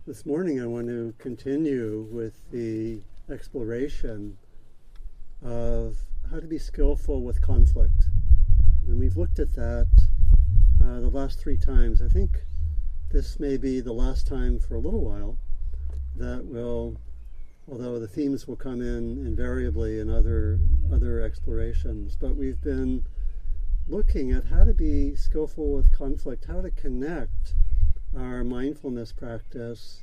This morning I want to continue with the exploration of how to be skillful with conflict. And we've looked at that the last 3 times. I think this may be the last time for a little while that will, although the themes will come in invariably in other explorations, but we've been looking at how to be skillful with conflict, how to connect our mindfulness practice,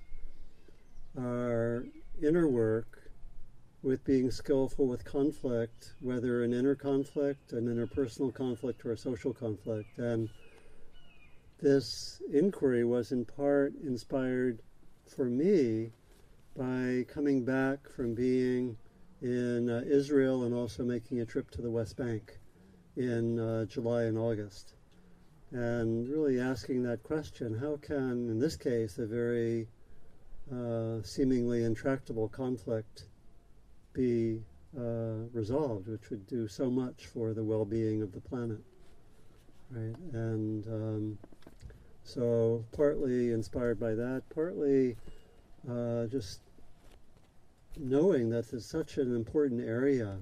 our inner work, with being skillful with conflict, whether an inner conflict, an interpersonal conflict, or a social conflict. And this inquiry was in part inspired for me by coming back from being in Israel and also making a trip to the West Bank in July and August. And really asking that question, how can, in this case, a very seemingly intractable conflict be resolved, which would do so much for the well-being of the planet, right? And so partly inspired by that, partly just knowing that it's such an important area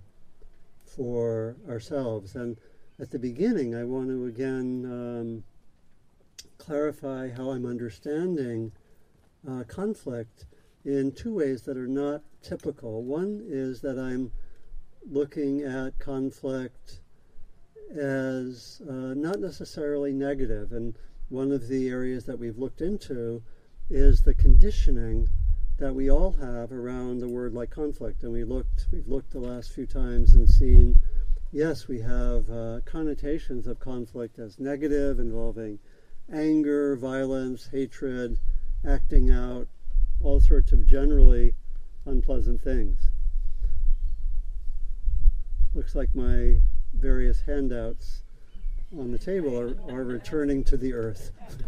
for ourselves. And at the beginning, I want to again clarify how I'm understanding conflict in 2 ways that are not typical. One is that I'm looking at conflict as not necessarily negative. And one of the areas that we've looked into is the conditioning that we all have around the word like conflict. And we've looked the last few times and seen, yes, we have connotations of conflict as negative, involving anger, violence, hatred, acting out, all sorts of generally unpleasant things. Looks like my various handouts on the table are returning to the earth.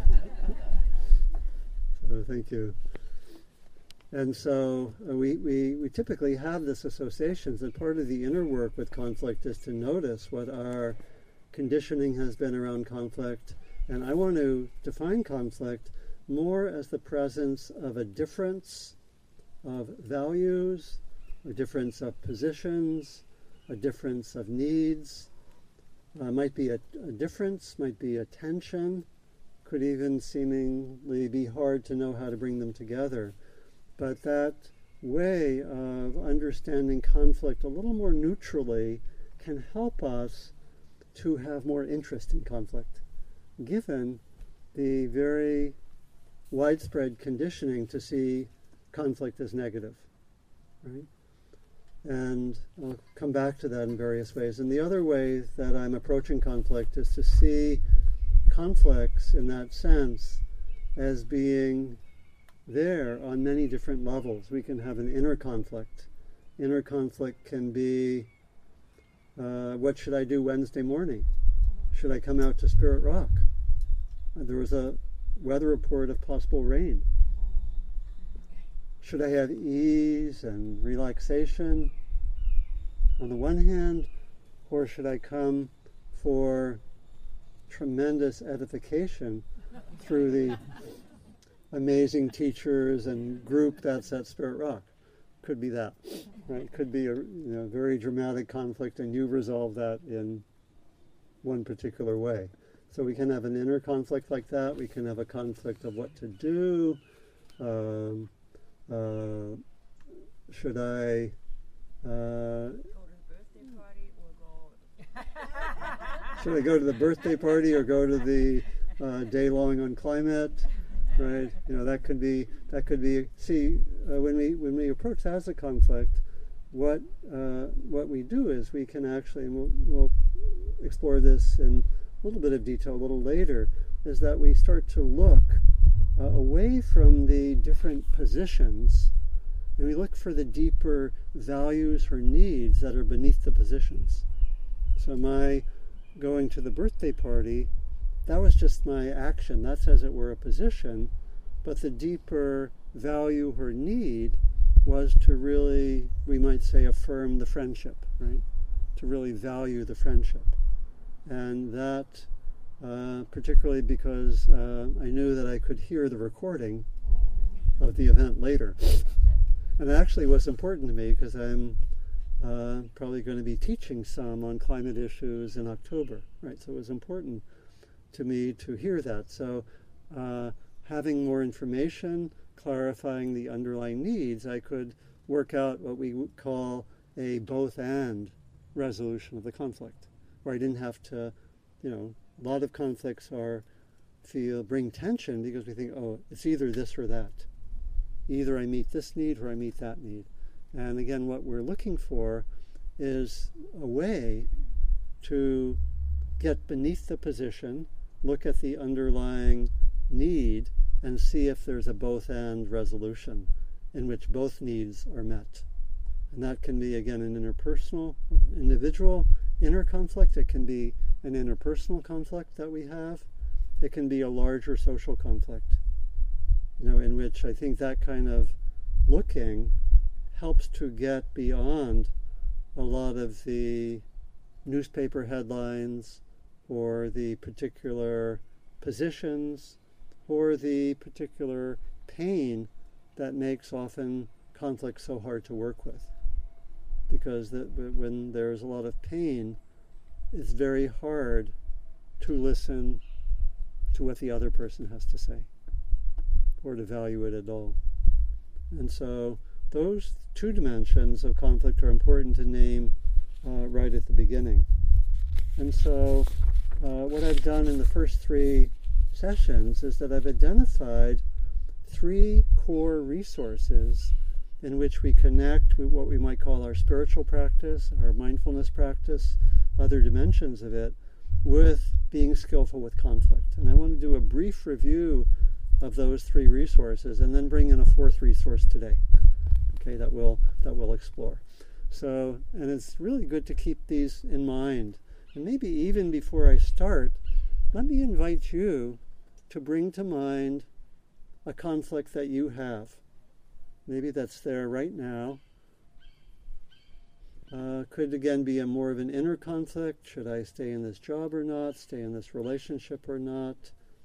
So thank you. And so we typically have this associations, and part of the inner work with conflict is to notice what our conditioning has been around conflict. And I want to define conflict more as the presence of a difference of values, a difference of positions, a difference of needs. Might be a difference, might be a tension, could even seemingly be hard to know how to bring them together. But that way of understanding conflict a little more neutrally can help us to have more interest in conflict, given the very widespread conditioning to see conflict as negative, right? And I'll come back to that in various ways. And the other way that I'm approaching conflict is to see conflicts in that sense as being there on many different levels. We can have an inner conflict. Inner conflict can be, what should I do Wednesday morning? Should I come out to Spirit Rock? There was a weather report of possible rain. Should I have ease and relaxation on the one hand, or should I come for tremendous edification through the amazing teachers and group that's at Spirit Rock? Could be that, right? Could be a very dramatic conflict, and you resolve that in one particular way. So we can have an inner conflict like that. We can have a conflict of what to do. Should I should I go to the birthday party or go to the day long on climate? Right? That could be. See, when we approach that as a conflict, what we do is we can actually, and we'll explore this in a little bit of detail a little later, is that we start to look away from the different positions, and we look for the deeper values or needs that are beneath the positions. So my going to the birthday party, that was just my action. That's, as it were, a position, but the deeper value or need was to really, we might say, affirm the friendship, right? To really value the friendship. And that, particularly because I knew that I could hear the recording, of the event later. And it actually was important to me because I'm probably going to be teaching some on climate issues in October, right? So it was important to me to hear that. So having more information, clarifying the underlying needs, I could work out what we would call a both-and resolution of the conflict, where I didn't have to, a lot of conflicts bring tension because we think, oh, it's either this or that. Either I meet this need or I meet that need. And again, what we're looking for is a way to get beneath the position, look at the underlying need, and see if there's a both-and resolution in which both needs are met. And that can be, again, an interpersonal, individual inner conflict. It can be an interpersonal conflict that we have. It can be a larger social conflict, in which I think that kind of looking helps to get beyond a lot of the newspaper headlines or the particular positions or the particular pain that makes often conflict so hard to work with. Because when there's a lot of pain, it's very hard to listen to what the other person has to say or to value it at all. And so those two dimensions of conflict are important to name right at the beginning. And so what I've done in the first three sessions is that I've identified three core resources in which we connect with what we might call our spiritual practice, our mindfulness practice, other dimensions of it, with being skillful with conflict. And I want to do a brief review of those three resources and then bring in a fourth resource today, okay, that we'll explore. So, and it's really good to keep these in mind. And maybe even before I start, let me invite you to bring to mind a conflict that you have. Maybe that's there right now. Could again be a more of an inner conflict. Should I stay in this job or not? Stay in this relationship or not?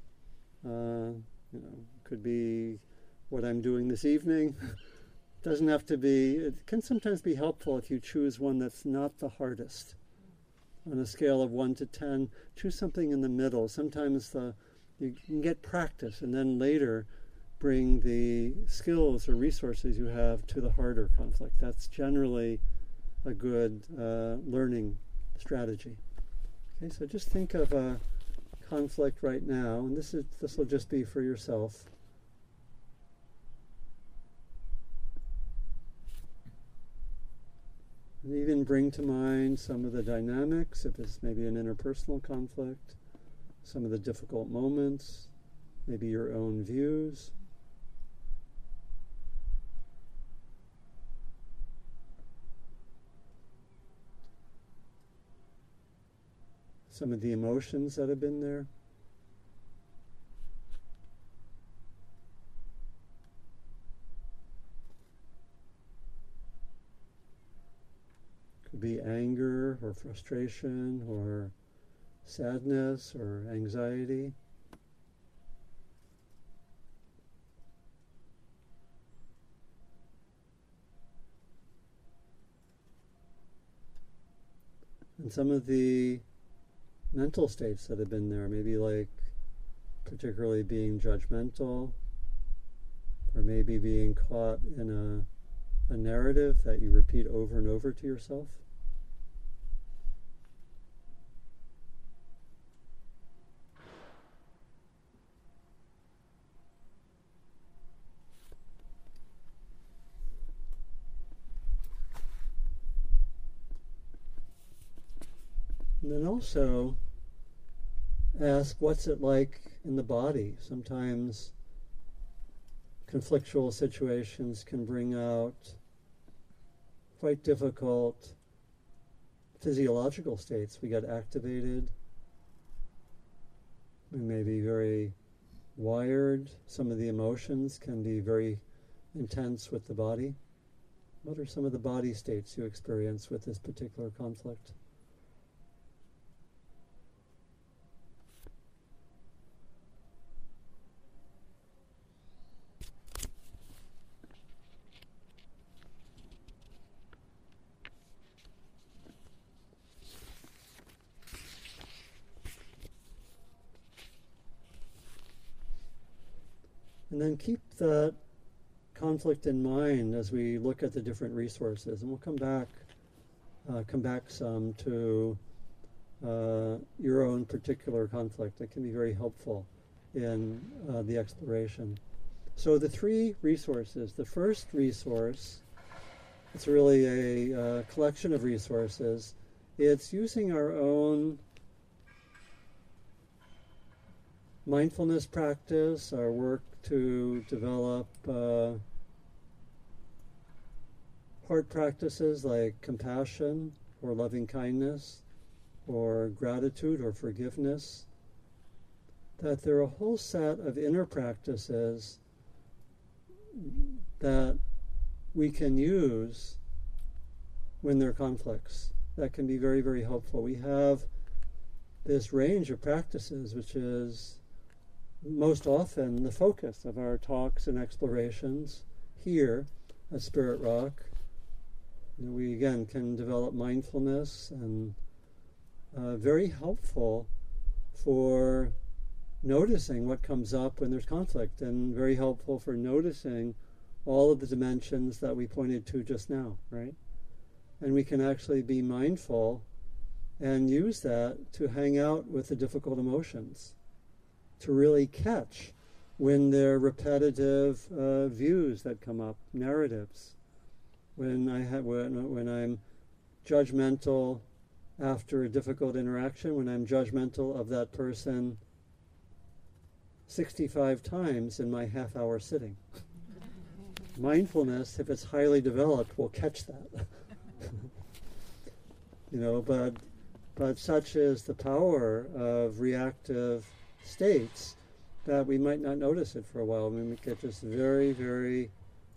Could be what I'm doing this evening. Doesn't have to be. It can sometimes be helpful if you choose one that's not the hardest. On a scale of 1 to 10, choose something in the middle. Sometimes you can get practice and then later bring the skills or resources you have to the harder conflict. That's generally a good learning strategy. Okay, so just think of a conflict right now, and this will just be for yourself. And even bring to mind some of the dynamics, if it's maybe an interpersonal conflict, some of the difficult moments, maybe your own views. Some of the emotions that have been there. Could be anger or frustration or sadness or anxiety. And some of the mental states that have been there, maybe like particularly being judgmental, or maybe being caught in a narrative that you repeat over and over to yourself. And then also ask, what's it like in the body? Sometimes conflictual situations can bring out quite difficult physiological states. We get activated. We may be very wired. Some of the emotions can be very intense with the body. What are some of the body states you experience with this particular conflict? And then keep that conflict in mind as we look at the different resources. And we'll come back some to your own particular conflict. It can be very helpful in the exploration. So the three resources. The first resource, it's really a collection of resources. It's using our own mindfulness practice, our work to develop heart practices like compassion or loving kindness or gratitude or forgiveness, that there are a whole set of inner practices that we can use when there are conflicts. That can be very, very helpful. We have this range of practices, which is most often the focus of our talks and explorations here at Spirit Rock. We again can develop mindfulness, and very helpful for noticing what comes up when there's conflict, and very helpful for noticing all of the dimensions that we pointed to just now, right? And we can actually be mindful and use that to hang out with the difficult emotions, to really catch when there are repetitive views that come up, narratives. When I'm judgmental after a difficult interaction, when I'm judgmental of that person 65 times in my half-hour sitting. Mindfulness, if it's highly developed, will catch that. But such is the power of reactive states that we might not notice it for a while. I mean, we get just very, very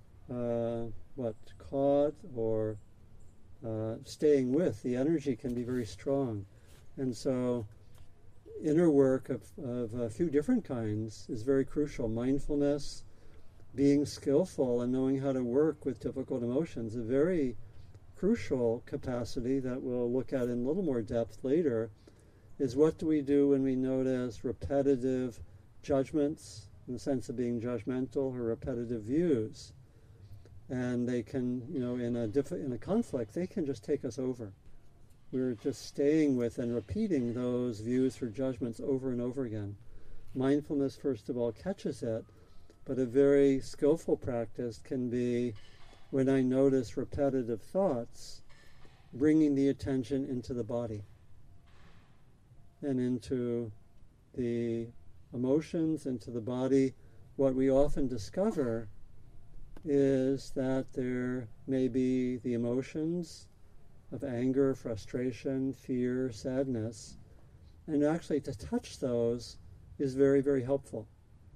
caught or staying with. The energy can be very strong. And so inner work of a few different kinds is very crucial. Mindfulness, being skillful and knowing how to work with difficult emotions, a very crucial capacity that we'll look at in a little more depth later, is what do we do when we notice repetitive judgments, in the sense of being judgmental, or repetitive views. And they can, in a conflict, they can just take us over. We're just staying with and repeating those views or judgments over and over again. Mindfulness, first of all, catches it, but a very skillful practice can be, when I notice repetitive thoughts, bringing the attention into the body and into the emotions, into the body. What we often discover is that there may be the emotions of anger, frustration, fear, sadness, and actually to touch those is very, very helpful.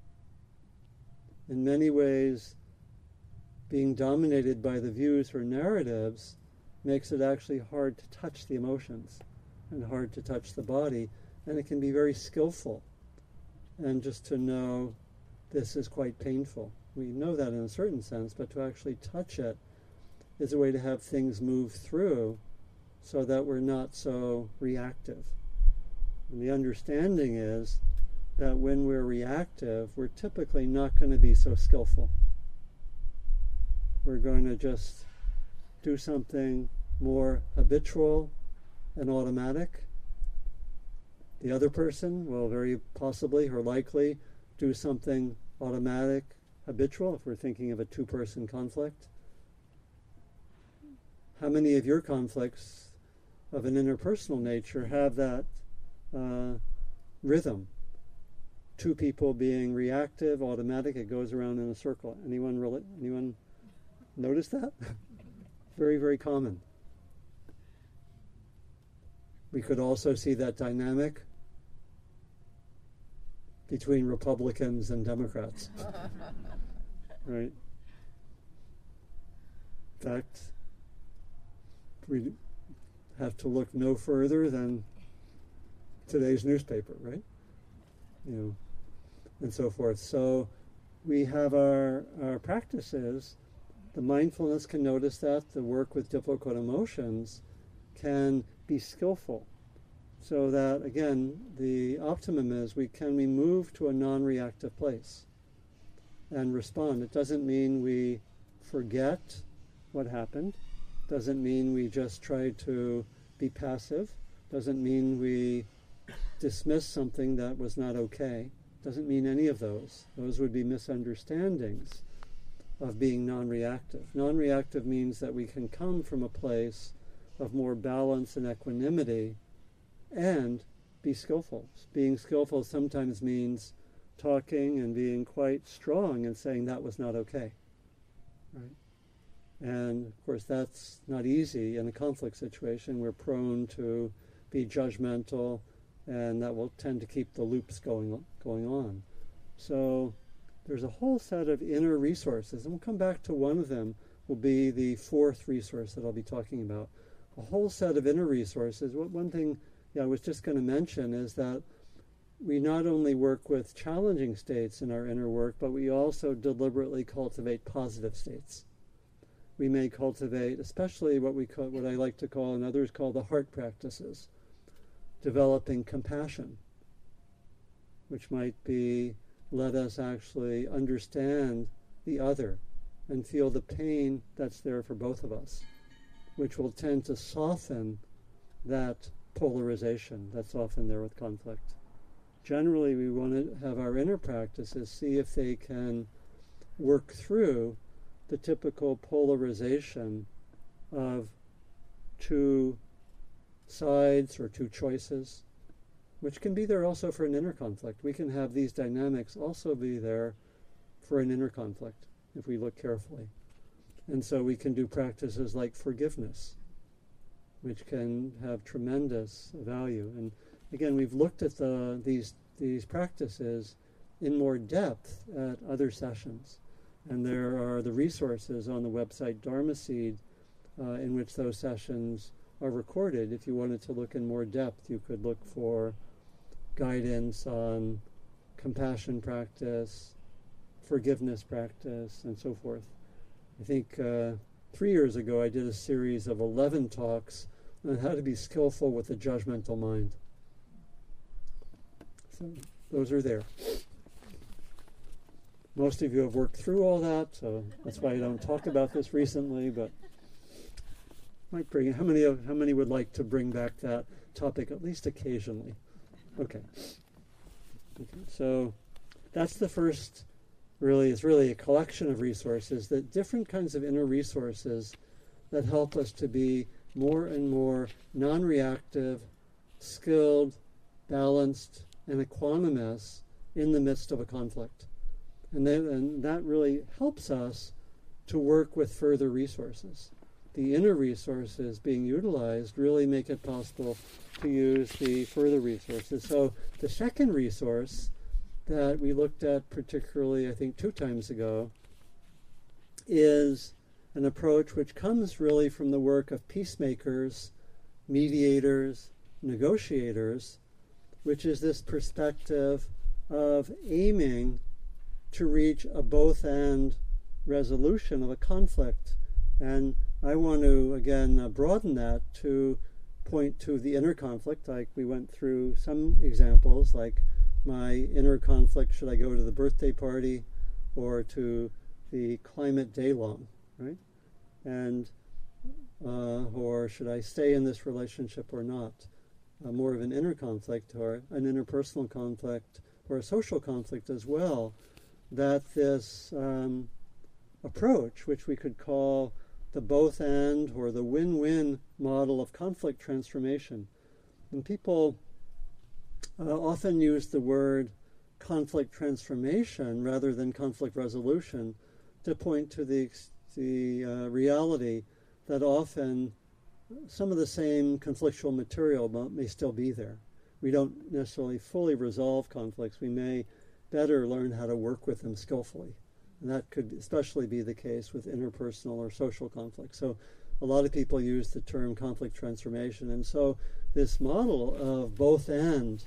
In many ways, being dominated by the views or narratives makes it actually hard to touch the emotions and hard to touch the body, and it can be very skillful. And just to know this is quite painful. We know that in a certain sense, but to actually touch it is a way to have things move through so that we're not so reactive. And the understanding is that when we're reactive, we're typically not going to be so skillful. We're going to just do something more habitual and automatic. The other person will very possibly or likely do something automatic, habitual, if we're thinking of a two-person conflict. How many of your conflicts of an interpersonal nature have that rhythm? Two people being reactive, automatic, it goes around in a circle. Anyone notice that? Very, very common. We could also see that dynamic between Republicans and Democrats. Right? In fact, we have to look no further than today's newspaper, right? And so forth. So we have our practices. The mindfulness can notice that. The work with difficult emotions can be skillful. So that, again, the optimum is we move to a non-reactive place. and respond. It doesn't mean we forget what happened. Doesn't mean we just try to be passive. Doesn't mean we dismiss something that was not okay. Doesn't mean any of those. Those would be misunderstandings of being non-reactive. Non-reactive means that we can come from a place of more balance and equanimity and be skillful. Being skillful sometimes means talking and being quite strong and saying that was not okay, right? And of course that's not easy in a conflict situation. We're prone to be judgmental, and that will tend to keep the loops going on. So there's a whole set of inner resources, and we'll come back to one of them, will be the fourth resource that I'll be talking about. A whole set of inner resources. One thing I was just going to mention is that we not only work with challenging states in our inner work, but we also deliberately cultivate positive states. We may cultivate, especially what I like to call, and others call, the heart practices, developing compassion, which might be let us actually understand the other and feel the pain that's there for both of us, which will tend to soften that polarization that's often there with conflict. Generally, we want to have our inner practices see if they can work through the typical polarization of two sides or two choices, which can be there also for an inner conflict. We can have these dynamics also be there for an inner conflict if we look carefully. And so we can do practices like forgiveness, which can have tremendous value. And again, we've looked at these practices in more depth at other sessions. And there are the resources on the website Dharma Seed in which those sessions are recorded. If you wanted to look in more depth, you could look for guidance on compassion practice, forgiveness practice, and so forth. I think 3 years ago I did a series of 11 talks on how to be skillful with a judgmental mind. So those are there. Most of you have worked through all that, so that's why I don't talk about this recently, but might bring it. How many would like to bring back that topic at least occasionally? Okay. So that's the first. It's really a collection of resources, that different kinds of inner resources that help us to be more and more non-reactive, skilled, balanced, and equanimous in the midst of a conflict. And that really helps us to work with further resources. The inner resources being utilized really make it possible to use the further resources. So the second resource that we looked at particularly, I think, 2 times ago, is an approach which comes really from the work of peacemakers, mediators, negotiators, which is this perspective of aiming to reach a both-and resolution of a conflict. And I want to, again, broaden that to point to the inner conflict, like we went through some examples, like my inner conflict, should I go to the birthday party or to the climate day long, right? And or should I stay in this relationship or not? More of an inner conflict or an interpersonal conflict or a social conflict as well, that this approach, which we could call the both-and or the win-win model of conflict transformation. And people often use the word conflict transformation rather than conflict resolution to point to the reality that often some of the same conflictual material may still be there. We don't necessarily fully resolve conflicts. We may better learn how to work with them skillfully. And that could especially be the case with interpersonal or social conflicts. So a lot of people use the term conflict transformation. And so this model of both and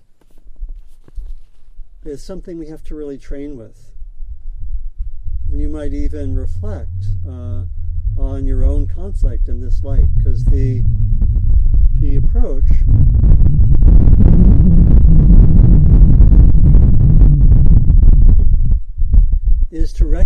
is something we have to really train with. And you might even reflect on your own conflict in this light, because the approach is to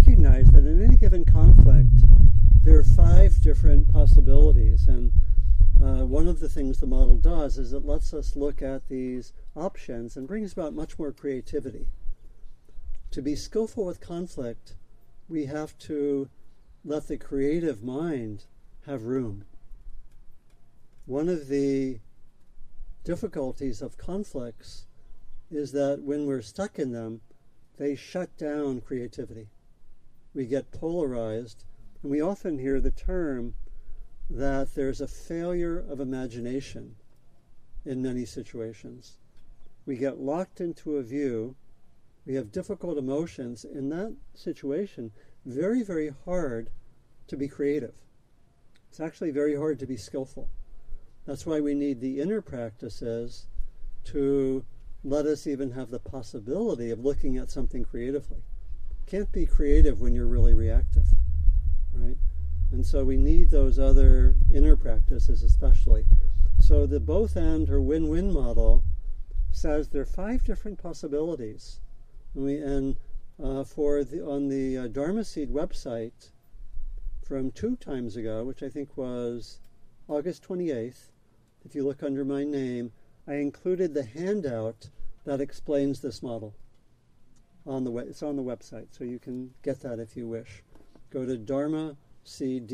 are 5 different possibilities, and one of the things the model does is it lets us look at these options and brings about much more creativity. To be skillful with conflict, we have to let the creative mind have room. One of the difficulties of conflicts is that when we're stuck in them, they shut down creativity. We get polarized, and we often hear the term that there's a failure of imagination in many situations. We get locked into a view, we have difficult emotions. In that situation, very, very hard to be creative. It's actually very hard to be skillful. That's why we need the inner practices to let us even have the possibility of looking at something creatively. Can't be creative when you're really reactive, right? And so we need those other inner practices especially. So the both and or win-win model says there are 5 different possibilities. On the Dharma Seed website from 2 times ago, which I think was August 28th, if you look under my name, I included the handout that explains this model. It's on the website, so you can get that if you wish. Go to Dharma Seed,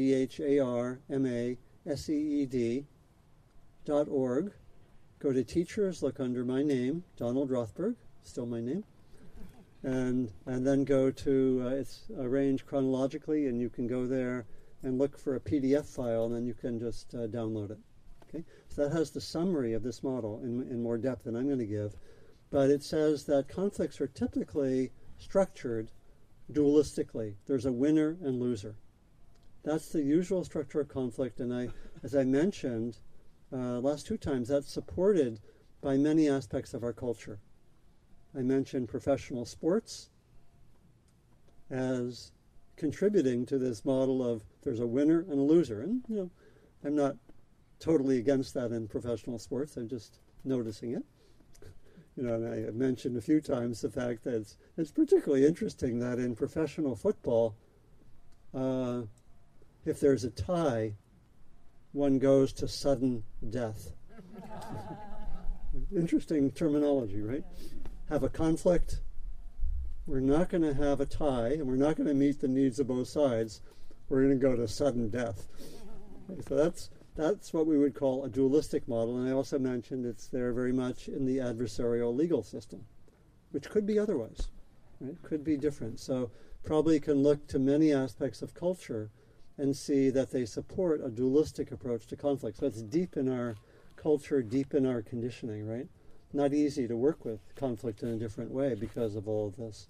DharmaSeed.org. Go to Teachers, look under my name, Donald Rothberg, still my name. And then go to, it's arranged chronologically, and you can go there and look for a PDF file, and then you can just download it. Okay? So that has the summary of this model in more depth than I'm going to give. But it says that conflicts are typically structured dualistically. There's a winner and loser. That's the usual structure of conflict, and as I mentioned last 2 times, that's supported by many aspects of our culture. I mentioned professional sports as contributing to this model of there's a winner and a loser. And, I'm not totally against that in professional sports. I'm just noticing it. And I have mentioned a few times the fact that it's particularly interesting that in professional football, if there's a tie, one goes to sudden death. Interesting terminology, right? Have a conflict, we're not going to have a tie, and we're not going to meet the needs of both sides. We're going to go to sudden death. Okay, so that's what we would call a dualistic model, and I also mentioned it's there very much in the adversarial legal system, which could be otherwise, right? Could be different. So probably can look to many aspects of culture and see that they support a dualistic approach to conflict. So it's deep in our culture, deep in our conditioning, right? Not easy to work with conflict in a different way because of all of this.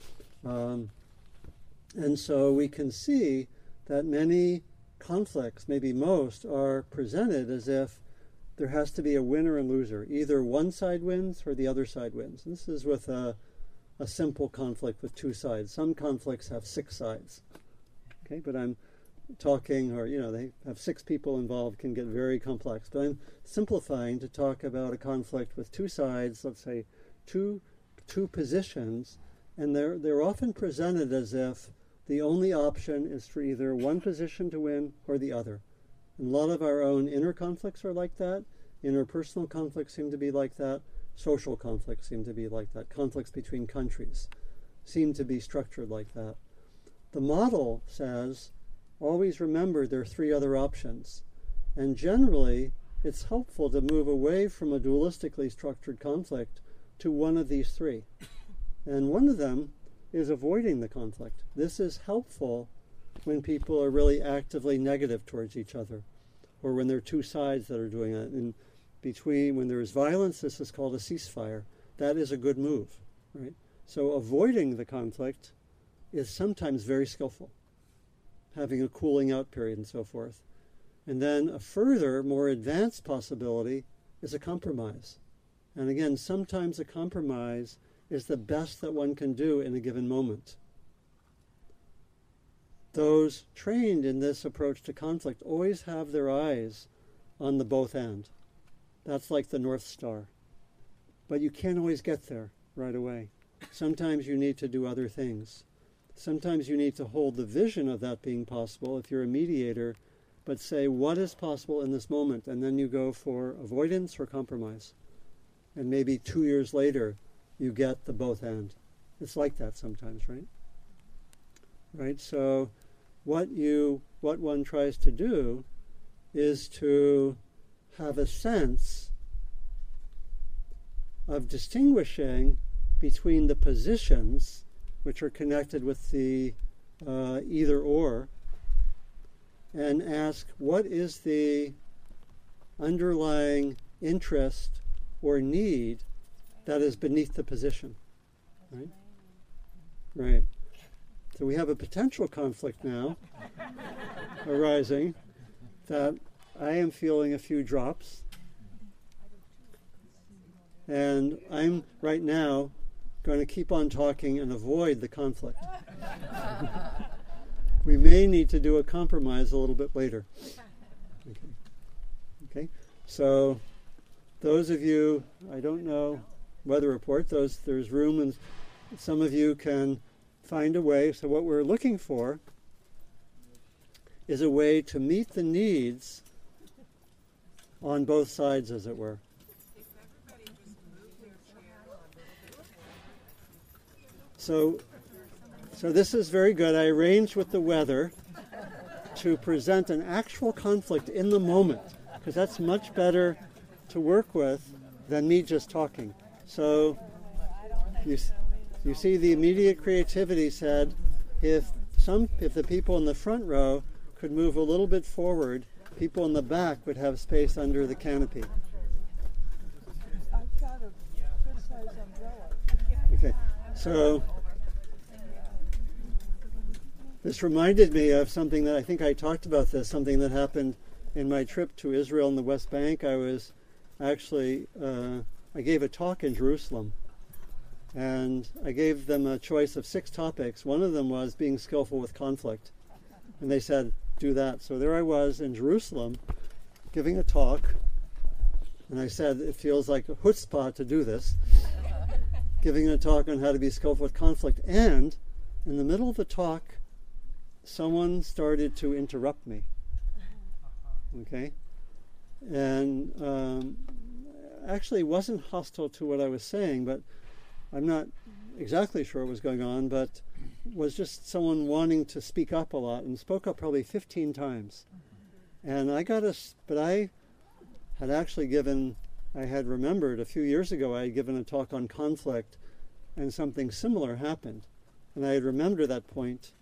And so we can see that many conflicts, maybe most, are presented as if there has to be a winner and loser. Either one side wins or the other side wins. And this is with a simple conflict with 2 sides. Some conflicts have 6 sides. Okay, but I'm talking, or they have 6 people involved, can get very complex. But I'm simplifying to talk about a conflict with 2 sides, let's say two positions, and they're often presented as if the only option is for either one position to win or the other. And a lot of our own inner conflicts are like that. Interpersonal conflicts seem to be like that. Social conflicts seem to be like that. Conflicts between countries seem to be structured like that. The model says, always remember there are 3 other options. And generally, it's helpful to move away from a dualistically structured conflict to one of these 3. And one of them is avoiding the conflict. This is helpful when people are really actively negative towards each other, or when there are 2 sides that are doing it. In between, when there is violence, this is called a ceasefire. That is a good move, right? So avoiding the conflict is sometimes very skillful, having a cooling out period and so forth. And then a further, more advanced possibility is a compromise. And again, sometimes a compromise is the best that one can do in a given moment. Those trained in this approach to conflict always have their eyes on the both end. That's like the North Star. But you can't always get there right away. Sometimes you need to do other things. sometimes you need to hold the vision of that being possible if you're a mediator, but say what is possible in this moment, and then you go for avoidance or compromise. And maybe 2 years later, you get the both and. It's like that sometimes, right? Right? So what one tries to do is to have a sense of distinguishing between the positions which are connected with the either or, and ask what is the underlying interest or need that is beneath the position. Right? Right. So we have a potential conflict now arising that I am feeling a few drops, and I'm right now going to keep on talking and avoid the conflict. We may need to do a compromise a little bit later. Okay. So those of you, I don't know, weather report, there's room, and some of you can find a way. So what we're looking for is a way to meet the needs on both sides, as it were. So this is very good. I arranged with the weather to present an actual conflict in the moment, because that's much better to work with than me just talking. So you see, the immediate creativity said, if the people in the front row could move a little bit forward, people in the back would have space under the canopy. I've got a good-sized umbrella. Okay, so this reminded me of something that I think I talked about this, something that happened in my trip to Israel and the West Bank. I was actually, I gave a talk in Jerusalem, and I gave them a choice of 6 topics. One of them was being skillful with conflict, and they said, do that. So there I was in Jerusalem giving a talk, and I said, it feels like a chutzpah to do this, giving a talk on how to be skillful with conflict, and in the middle of the talk, someone started to interrupt me. Okay? And actually wasn't hostile to what I was saying, but I'm not exactly sure what was going on, but was just someone wanting to speak up a lot, and spoke up probably 15 times. And I had remembered a few years ago I had given a talk on conflict, and something similar happened. And I had remembered at that point,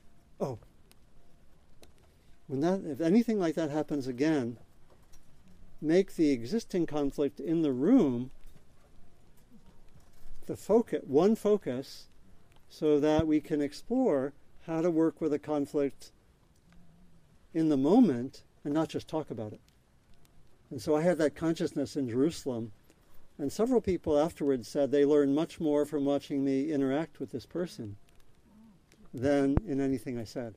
if anything like that happens again, make the existing conflict in the room one focus, so that we can explore how to work with a conflict in the moment and not just talk about it. And so I had that consciousness in Jerusalem, and several people afterwards said they learned much more from watching me interact with this person than in anything I said.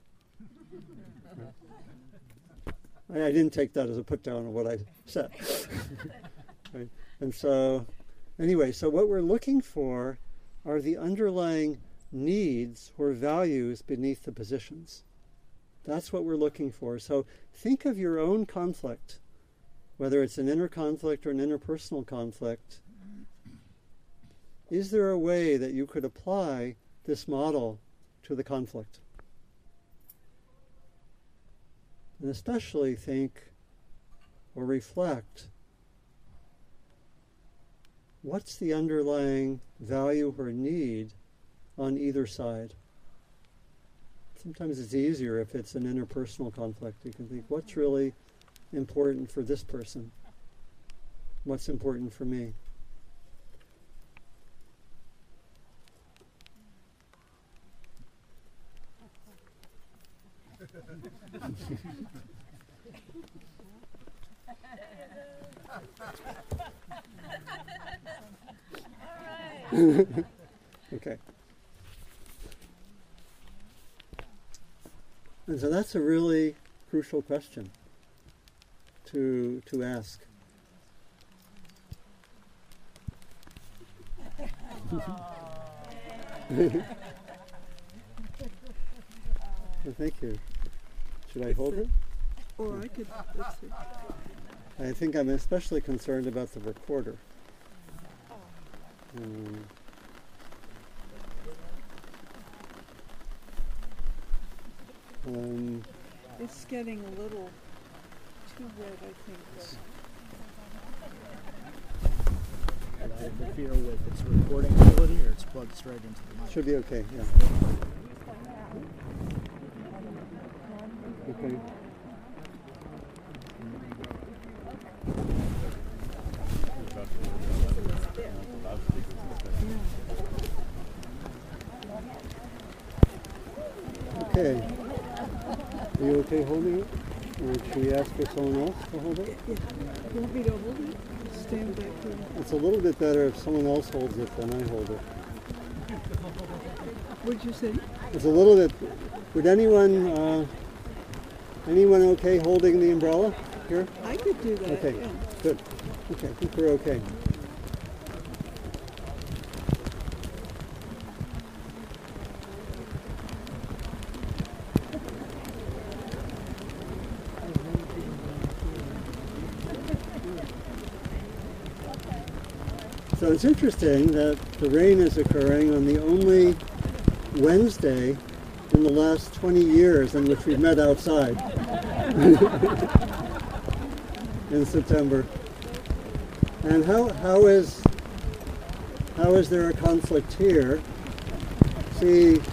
I didn't take that as a put down of what I said. Right? And so, anyway, so what we're looking for are the underlying needs or values beneath the positions. That's what we're looking for. So think of your own conflict, whether it's an inner conflict or an interpersonal conflict. Is there a way that you could apply this model to the conflict? And especially think or reflect, what's the underlying value or need on either side? Sometimes it's easier if it's an interpersonal conflict. You can think, what's really important for this person? What's important for me? Okay. And so that's a really crucial question to ask. Well, thank you. Should I hold it? Or I could, let's see. I think I'm especially concerned about the recorder. It's getting a little too red, I think. I interfere with its recording ability, or it's plugged straight into the mic? Should be okay, yeah. Okay. Okay. Are you okay holding it? Or should we ask for someone else to hold it? Yeah. You want me to hold it? Stand back here. It's a little bit better if someone else holds it than I hold it. What'd you say? It's a little bit. Would anyone okay holding the umbrella here? I could do that. Okay, Yeah. good. Okay, I think we're okay. So it's interesting that the rain is occurring on the only Wednesday in the last 20 years in which we've met outside in September. And how is there a conflict here? See,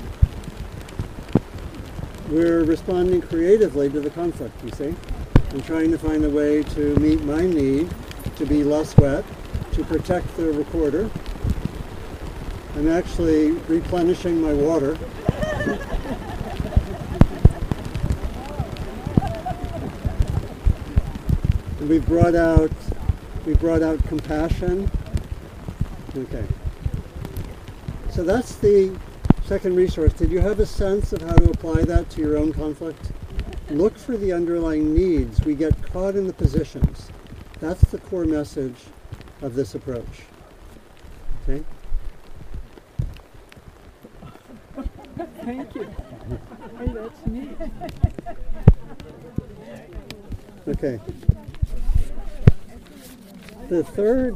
we're responding creatively to the conflict, you see, and trying to find a way to meet my need to be less wet, to protect the recorder. I'm actually replenishing my water. And we've brought out compassion. Okay. So that's the second resource. Did you have a sense of how to apply that to your own conflict? Look for the underlying needs. We get caught in the positions. That's the core message of this approach. Okay? Thank you. Hey, that's neat. Okay. The third,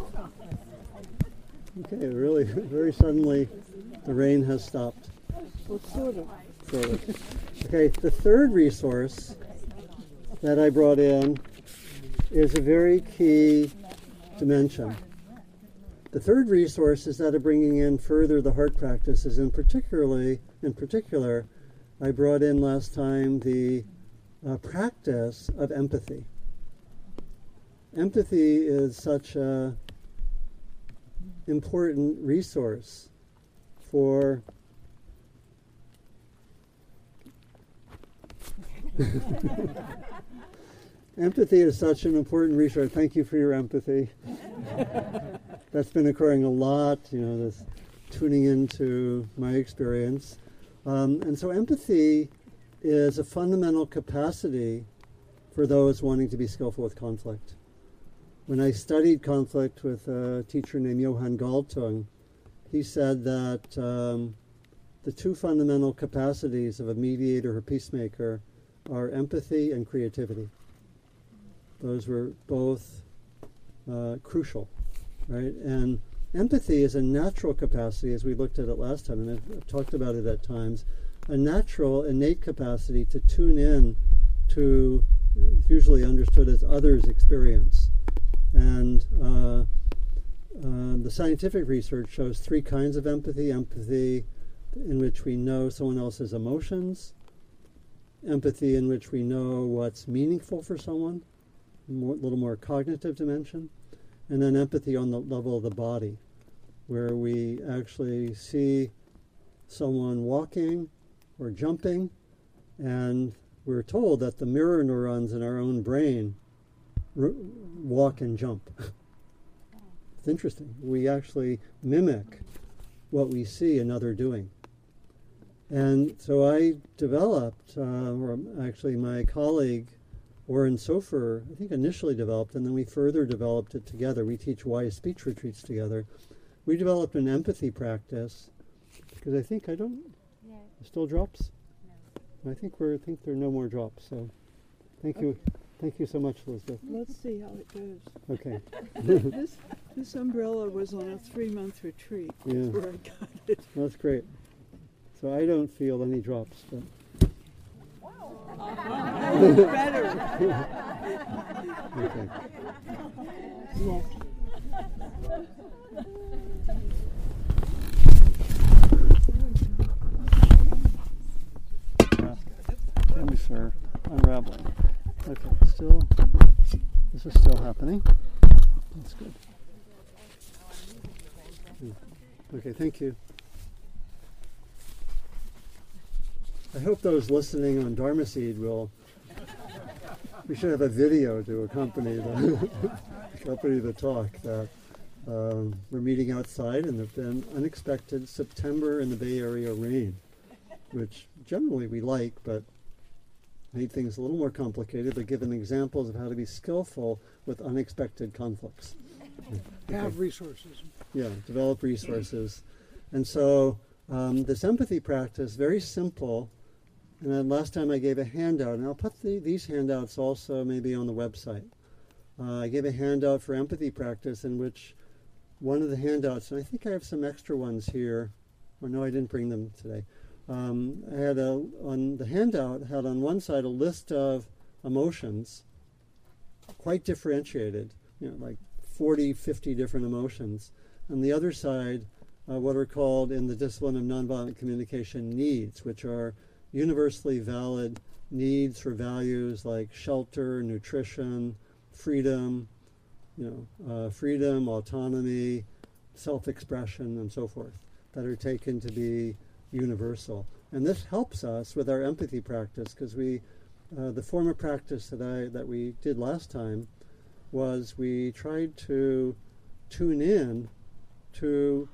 okay, really, very suddenly, the rain has stopped. Well, sort of. Sort of. Okay, the third resource that I brought in is a very key dimension. The third resource is that of bringing in further the heart practices, and in particular, I brought in last time the practice of empathy. Empathy is such an important resource for empathy is such an important resource. Thank you for your empathy. That's been occurring a lot, this tuning into my experience. And so empathy is a fundamental capacity for those wanting to be skillful with conflict. When I studied conflict with a teacher named Johan Galtung, he said that the two fundamental capacities of a mediator or peacemaker are empathy and creativity. Those were both crucial, right? And empathy is a natural capacity, as we looked at it last time, and I've talked about it at times, a natural, innate capacity to tune in to, usually understood as others' experience. And the scientific research shows three kinds of empathy. Empathy in which we know someone else's emotions, empathy in which we know what's meaningful for someone, a little more cognitive dimension, and then empathy on the level of the body, where we actually see someone walking or jumping, and we're told that the mirror neurons in our own brain walk and jump. It's interesting. We actually mimic what we see another doing. And so I developed, or actually my colleague, Oren Sofer, I think initially developed, and then we further developed it together. We teach wise speech retreats together. We developed an empathy practice, because I think it still drops? I think there are no more drops. So, thank you so much, Elizabeth. Let's see how it goes. Okay. This umbrella was on a 3-month retreat. Yeah. That's where I got it. That's great. So I don't feel any drops, but Better. okay. Yes. Things are unraveling. Okay, this is still happening. That's good. Okay, thank you. I hope those listening on Dharma Seed we should have a video to accompany the talk. That we're meeting outside and there's been unexpected September in the Bay Area rain, which generally we like, but made things a little more complicated, but given examples of how to be skillful with unexpected conflicts. Have resources. Yeah, develop resources. And so this empathy practice, very simple. And then last time I gave a handout, and I'll put these handouts also maybe on the website. I gave a handout for empathy practice in which one of the handouts, and I think I have some extra ones here, or no, I didn't bring them today. I had on the handout had on one side a list of emotions, quite differentiated, like 40, 50 different emotions. On the other side, what are called in the discipline of nonviolent communication needs, which are universally valid needs or values like shelter, nutrition, freedom, freedom, autonomy, self-expression, and so forth, that are taken to be universal. And this helps us with our empathy practice, because the form of practice that we did last time was we tried to tune in to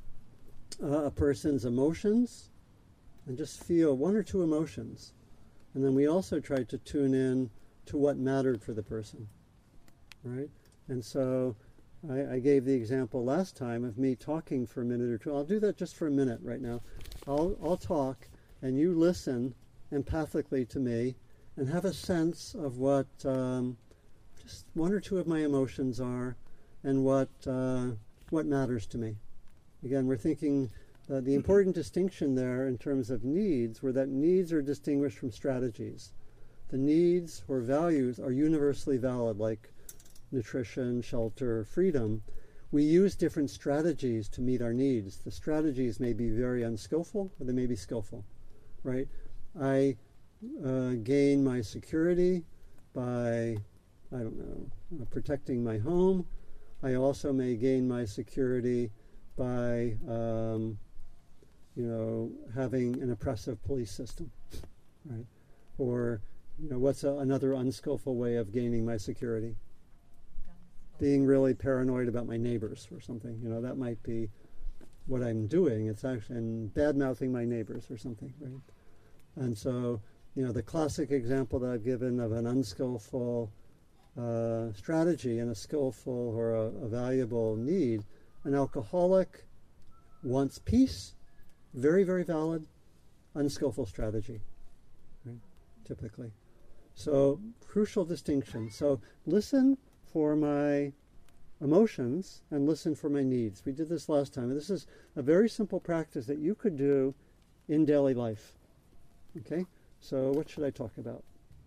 a person's emotions and just feel one or two emotions. And then we also tried to tune in to what mattered for the person, right? And so I gave the example last time of me talking for a minute or two. I'll do that just for a minute right now. I'll talk, and you listen empathically to me and have a sense of what just one or two of my emotions are and what matters to me. Again, we're thinking the important distinction there in terms of needs were that needs are distinguished from strategies. The needs or values are universally valid, like nutrition, shelter, freedom. We use different strategies to meet our needs. The strategies may be very unskillful, or they may be skillful, right? I gain my security by, protecting my home. I also may gain my security by, having an oppressive police system, right? Or, what's another unskillful way of gaining my security? Being really paranoid about my neighbors or something. That might be what I'm doing. It's actually, and bad-mouthing my neighbors or something, right? And so, the classic example that I've given of an unskillful strategy and a skillful or a valuable need, an alcoholic wants peace, very, very valid, unskillful strategy, right? Typically. So, crucial distinction. So, listen for my emotions and listen for my needs. We did this last time. This is a very simple practice that you could do in daily life. Okay? So what should I talk about?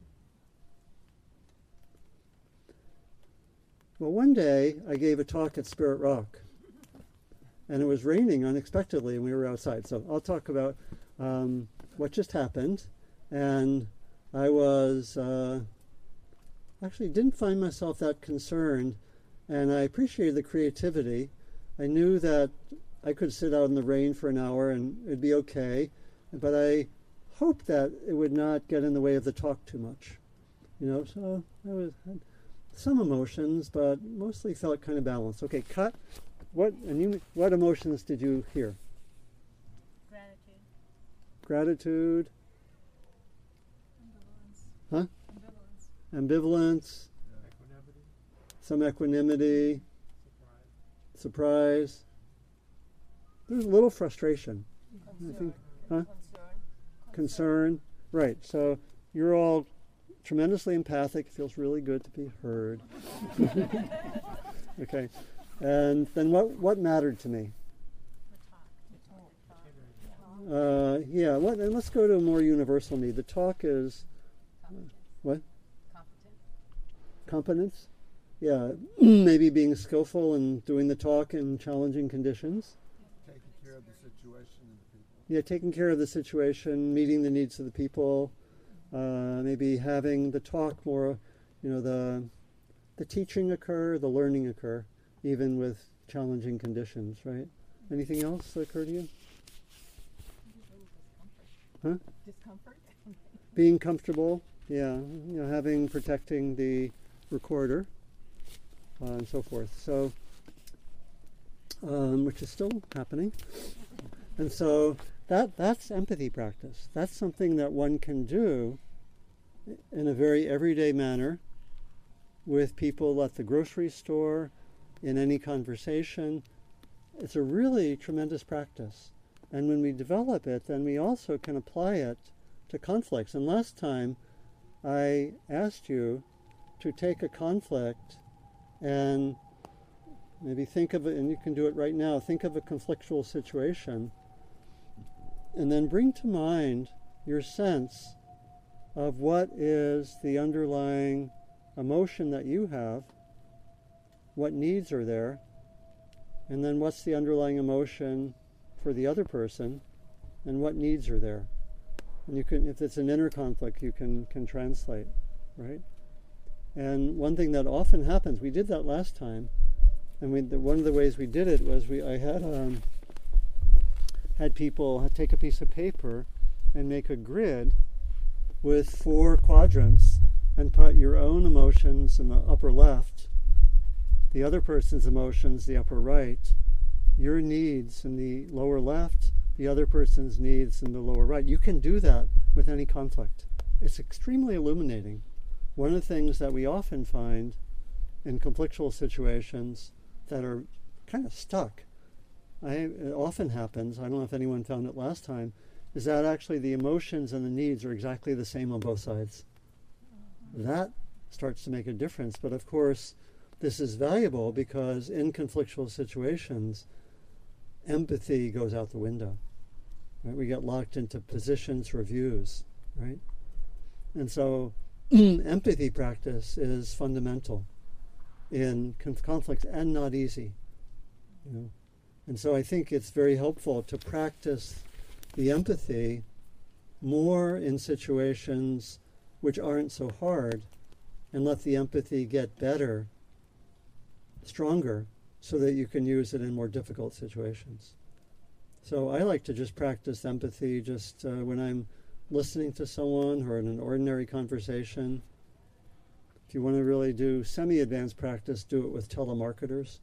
Well, one day I gave a talk at Spirit Rock, and it was raining unexpectedly, and we were outside. So I'll talk about what just happened, and I was actually didn't find myself that concerned, and I appreciated the creativity. I knew that I could sit out in the rain for an hour and it'd be okay, but I hoped that it would not get in the way of the talk too much. So I had some emotions, but mostly felt kind of balanced. Okay, cut. What emotions did you hear? Gratitude. Huh? Ambivalence, some equanimity, surprise. There's a little frustration. I think, huh? Concern. Right. So you're all tremendously empathic. It feels really good to be heard. Okay. And then what mattered to me? Yeah. And let's go to a more universal need. The talk is what? Competence. Yeah. Maybe being skillful in doing the talk in challenging conditions. Taking care of the situation and the people. Yeah, taking care of the situation, meeting the needs of the people, maybe having the talk more, the teaching occur, the learning occur, even with challenging conditions, right? Anything else occur to you? Huh? Discomfort. Being comfortable, yeah, protecting the recorder, and so forth. So, which is still happening. And so that's empathy practice. That's something that one can do in a very everyday manner with people at the grocery store, in any conversation. It's a really tremendous practice. And when we develop it, then we also can apply it to conflicts. And last time I asked you to take a conflict and maybe think of it, and you can do it right now, think of a conflictual situation, and then bring to mind your sense of what is the underlying emotion that you have, what needs are there, and then what's the underlying emotion for the other person, and what needs are there. And you can, if it's an inner conflict, you can translate, right? And one thing that often happens, we did that last time, and one of the ways we did it was I had people take a piece of paper and make a grid with 4 quadrants and put your own emotions in the upper left, the other person's emotions the upper right, your needs in the lower left, the other person's needs in the lower right. You can do that with any conflict. It's extremely illuminating. One of the things that we often find in conflictual situations that are kind of stuck, it often happens, I don't know if anyone found it last time, is that actually the emotions and the needs are exactly the same on both sides. That starts to make a difference. But of course, this is valuable because in conflictual situations, empathy goes out the window. Right? We get locked into positions or views, right? And so empathy practice is fundamental in conflicts and not easy. And so I think it's very helpful to practice the empathy more in situations which aren't so hard, and let the empathy get better, stronger, so that you can use it in more difficult situations. So I like to just practice empathy just when I'm listening to someone or in an ordinary conversation. If you want to really do semi-advanced practice, do it with telemarketers.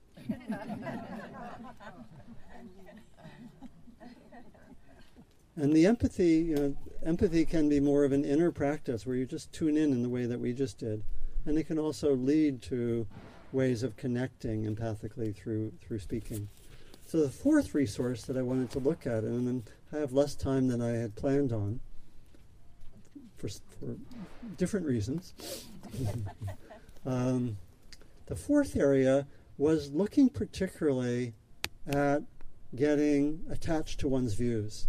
And the empathy can be more of an inner practice where you just tune in the way that we just did. And it can also lead to ways of connecting empathically through speaking. So the fourth resource that I wanted to look at, and then I have less time than I had planned on for different reasons. The fourth area was looking particularly at getting attached to one's views.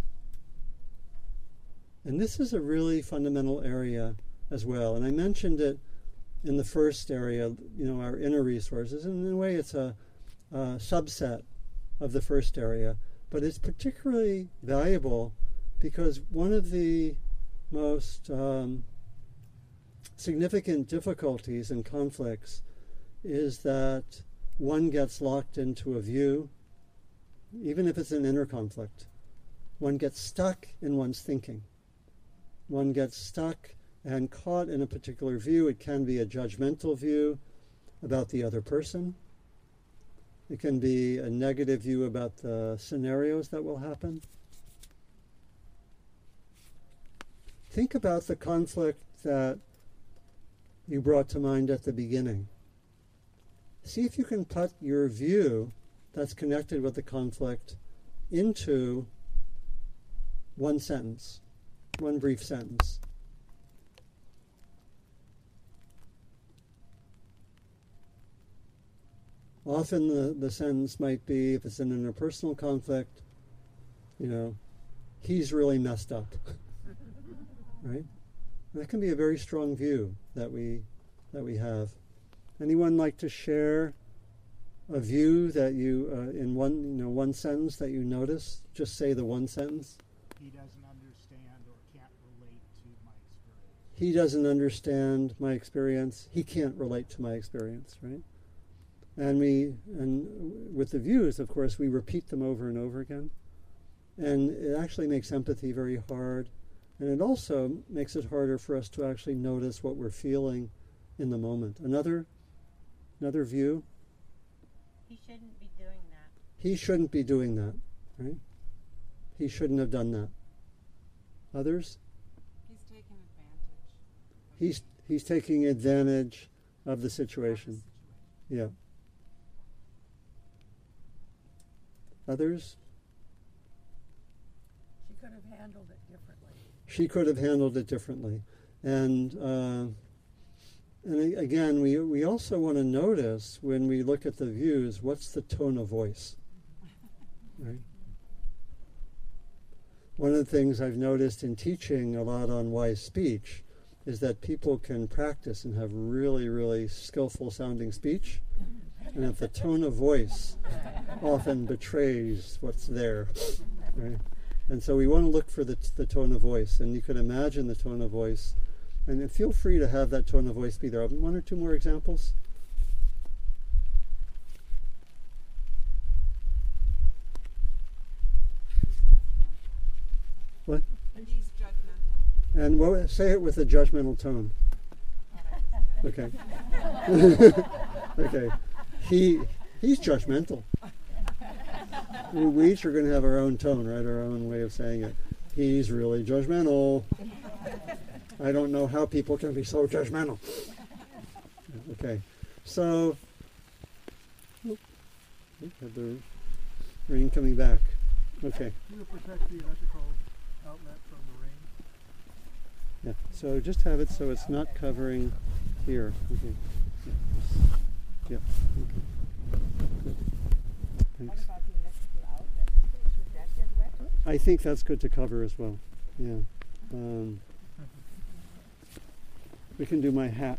And this is a really fundamental area as well. And I mentioned it in the first area, our inner resources. And in a way, it's a subset of the first area. But it's particularly valuable because one of the most significant difficulties and conflicts is that one gets locked into a view, even if it's an inner conflict. One gets stuck in one's thinking. One gets stuck and caught in a particular view. It can be a judgmental view about the other person. It can be a negative view about the scenarios that will happen. Think about the conflict that you brought to mind at the beginning. See if you can put your view that's connected with the conflict into one sentence, one brief sentence. Often the sentence might be, if it's an interpersonal conflict, he's really messed up, right? That can be a very strong view that we have. Anyone like to share a view that you, in one sentence that you notice? Just say the one sentence. He doesn't understand or can't relate to my experience. He doesn't understand my experience. He can't relate to my experience, right? And with the views, of course, we repeat them over and over again. And it actually makes empathy very hard. And it also makes it harder for us to actually notice what we're feeling in the moment. Another view? He shouldn't be doing that. He shouldn't be doing that, right? He shouldn't have done that. Others? He's taking advantage. He's taking advantage of the situation. Yeah. Others? She could have handled it differently. She could have handled it differently. And again, we also want to notice when we look at the views, what's the tone of voice? Right? One of the things I've noticed in teaching a lot on wise speech is that people can practice and have really, really skillful sounding speech, and that the tone of voice often betrays what's there. Right? And so we want to look for the tone of voice, and you can imagine the tone of voice. And feel free to have that tone of voice be there. One or two more examples. What? He's judgmental. And say it with a judgmental tone. Okay. Okay. He's judgmental. We each are going to have our own tone, right? Our own way of saying it. He's really judgmental. I don't know how people can be so judgmental. Okay, so we have the rain coming back. Okay. You protect the electrical outlet from the rain. Yeah. So just have it so it's not covering here. Okay. Yeah. Okay. Good. Thanks. What about the electrical outlet? Should that get wet? I think that's good to cover as well. Yeah. We can do my hat.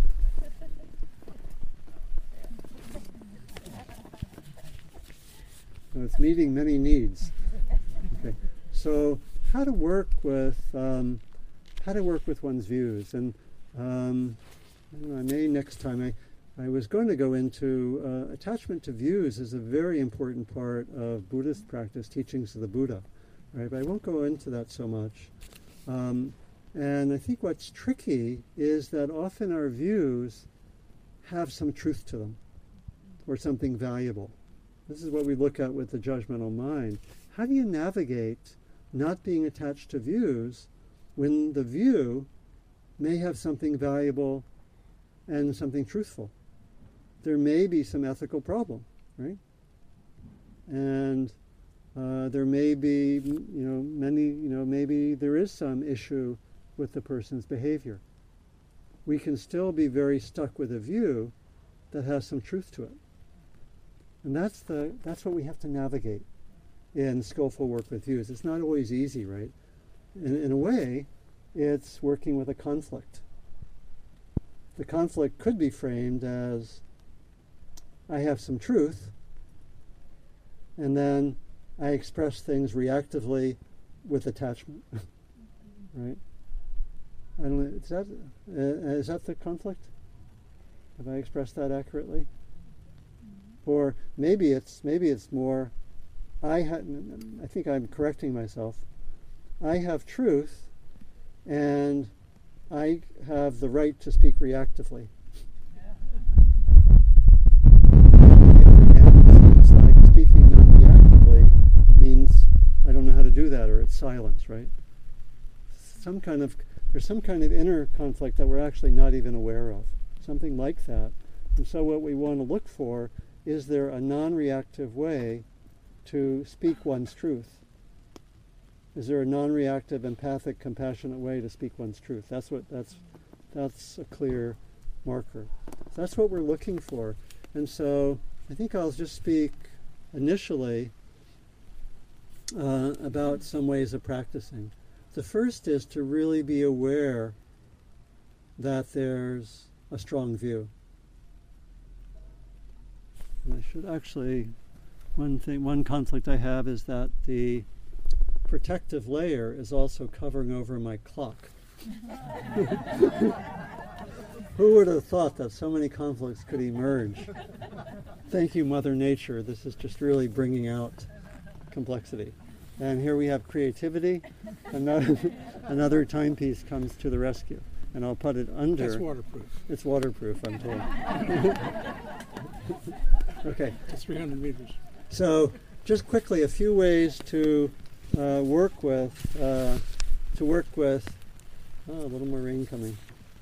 So it's meeting many needs. Okay. So how to work with one's views, and maybe next time I was going to go into attachment to views is a very important part of Buddhist practice, teachings of the Buddha, right? But I won't go into that so much. And I think what's tricky is that often our views have some truth to them or something valuable. This is what we look at with the judgmental mind. How do you navigate not being attached to views when the view may have something valuable and something truthful? There may be some ethical problem, right? And there may be, maybe there is some issue with the person's behavior. We can still be very stuck with a view that has some truth to it. And that's what we have to navigate in skillful work with views. It's not always easy, right? In a way, it's working with a conflict. The conflict could be framed as, I have some truth, and then I express things reactively with attachment, right? I don't know, is that the conflict? Have I expressed that accurately? Or maybe it's more, I think I'm correcting myself. I have truth, and I have the right to speak reactively. It's like speaking non-reactively means I don't know how to do that, or it's silence, right? There's some kind of inner conflict that we're actually not even aware of, something like that. And so what we want to look for is there a non-reactive way to speak one's truth? Is there a non-reactive, empathic, compassionate way to speak one's truth? That's a clear marker. So that's what we're looking for. And so I think I'll just speak initially about some ways of practicing. The first is to really be aware that there's a strong view. And I should actually, one conflict I have is that the protective layer is also covering over my clock. Who would have thought that so many conflicts could emerge? Thank you, Mother Nature. This is just really bringing out complexity. And here we have creativity. Another timepiece comes to the rescue. And I'll put it under. That's waterproof. It's waterproof, I'm told. Okay. It's 300 meters. So, just quickly, a few ways to work with. Oh, a little more rain coming.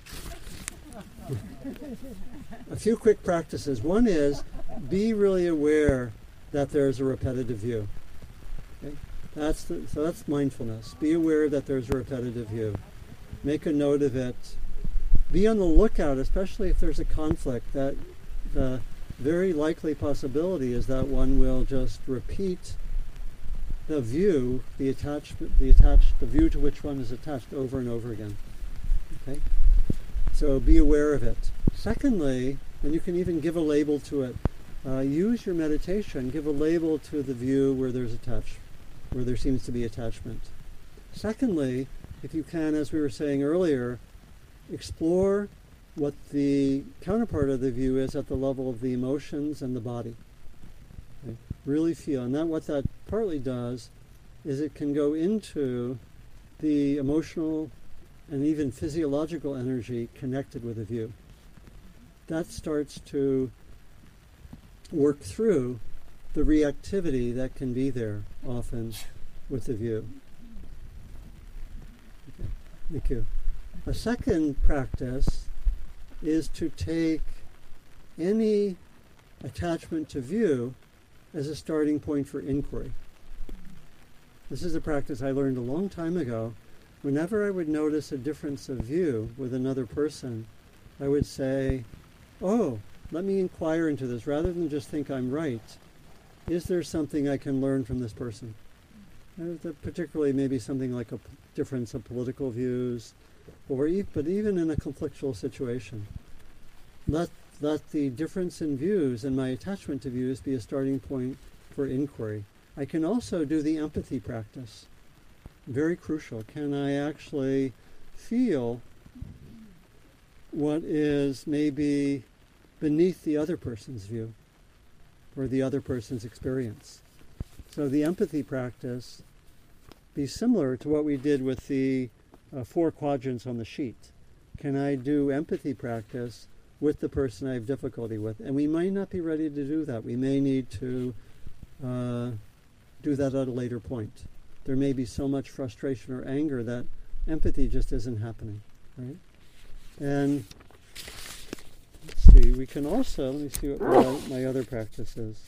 A few quick practices. One is be really aware that there's a repetitive view. Okay? So that's mindfulness. Be aware that there's a repetitive view. Make a note of it. Be on the lookout, especially if there's a conflict. That the very likely possibility is that one will just repeat the view, the view to which one is attached over and over again. Okay? So be aware of it. Secondly, and you can even give a label to it. Use your meditation. Give a label to the view where where there seems to be attachment. Secondly, if you can, as we were saying earlier, explore what the counterpart of the view is at the level of the emotions and the body. Okay? Really feel. And what that partly does is it can go into the emotional and even physiological energy connected with a view. That starts to work through the reactivity that can be there often with the view. Okay. Thank you. A second practice is to take any attachment to view as a starting point for inquiry. This is a practice I learned a long time ago. Whenever I would notice a difference of view with another person, I would say, oh, let me inquire into this rather than just think I'm right. Is there something I can learn from this person? Particularly maybe something like a difference of political views, but even in a conflictual situation. Let the difference in views and my attachment to views be a starting point for inquiry. I can also do the empathy practice. Very crucial. Can I actually feel what is maybe beneath the other person's view or the other person's experience? So the empathy practice be similar to what we did with the 4 quadrants on the sheet. Can I do empathy practice with the person I have difficulty with? And we might not be ready to do that. We may need to do that at a later point. There may be so much frustration or anger that empathy just isn't happening, right? And let's see, we can also, let me see what my other practice is.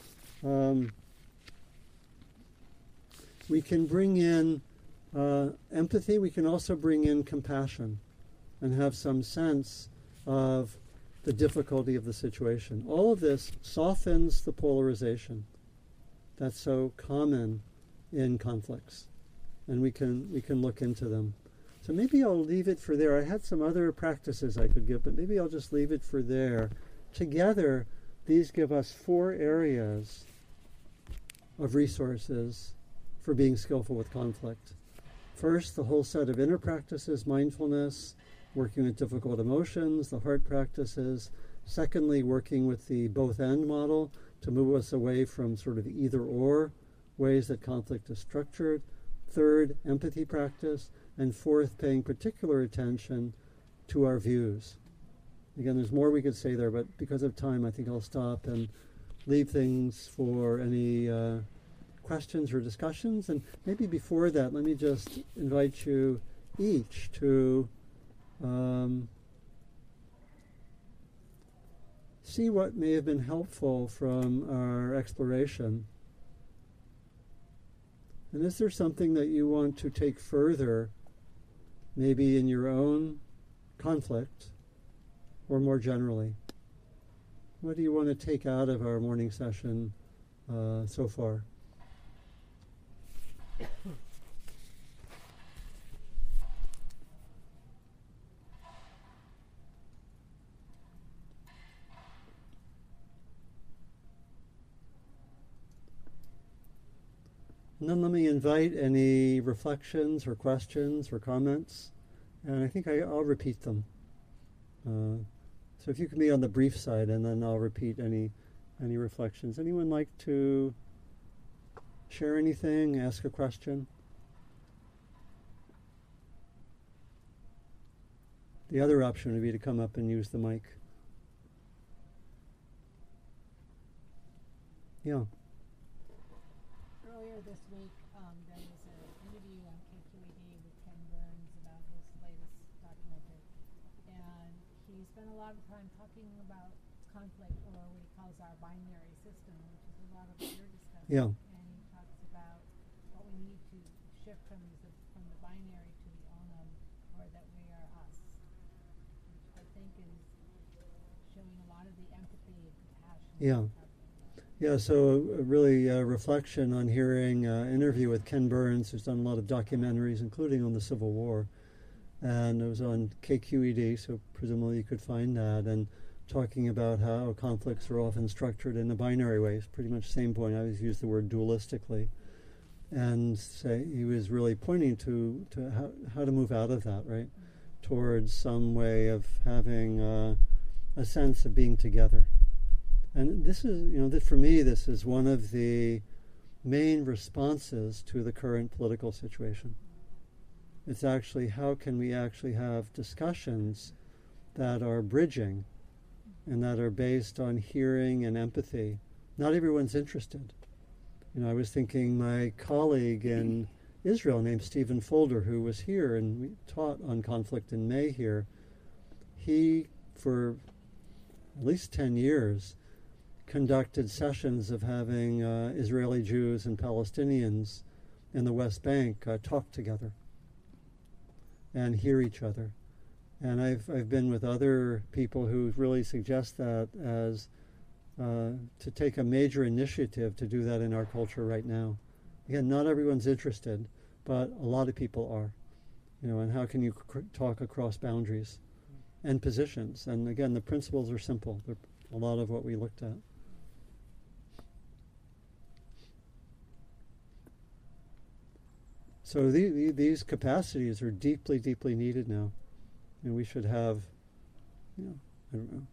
We can bring in empathy. We can also bring in compassion and have some sense of the difficulty of the situation. All of this softens the polarization that's so common in conflicts, and we can look into them. So maybe I'll leave it for there. I had some other practices I could give, but maybe I'll just leave it for there. Together, these give us 4 areas of resources for being skillful with conflict. First, the whole set of inner practices, mindfulness, working with difficult emotions, the heart practices. Secondly, working with the both-and model to move us away from sort of either-or ways that conflict is structured. Third, empathy practice. And fourth, paying particular attention to our views. Again, there's more we could say there, but because of time, I think I'll stop and leave things for any questions or discussions. And maybe before that, let me just invite you each to see what may have been helpful from our exploration. And is there something that you want to take further, maybe in your own conflict, or more generally? What do you want to take out of our morning session so far? And then let me invite any reflections or questions or comments, and I think I'll repeat them. So if you can be on the brief side, and then I'll repeat any reflections. Anyone like to share anything, ask a question? The other option would be to come up and use the mic. Yeah. Earlier this week, there was an interview on KQED with Ken Burns about his latest documentary, and he spent a lot of time talking about conflict, or what he calls our binary system, which is a lot of what you're discussing. Yeah. And he talks about what we need to shift from the binary to the onum, or that we are us, which I think is showing a lot of the empathy and compassion. Yeah. Yeah, so really reflection on hearing an interview with Ken Burns, who's done a lot of documentaries, including on the Civil War. And it was on KQED, so presumably you could find that, and talking about how conflicts are often structured in a binary way. It's pretty much the same point. I always use the word dualistically. And he was really pointing to how to move out of that, right? Towards some way of having a sense of being together. And this is, for me, this is one of the main responses to the current political situation. It's actually, how can we actually have discussions that are bridging and that are based on hearing and empathy? Not everyone's interested. I was thinking my colleague in Israel named Stephen Folder, who was here and we taught on conflict in May here, he, for at least 10 years, conducted sessions of having Israeli Jews and Palestinians in the West Bank talk together and hear each other. And I've been with other people who really suggest that as to take a major initiative to do that in our culture right now. Again, not everyone's interested, but a lot of people are. And how can you talk across boundaries and positions? And again, the principles are simple. They're a lot of what we looked at. So these capacities are deeply, deeply needed now. We should have, I don't know,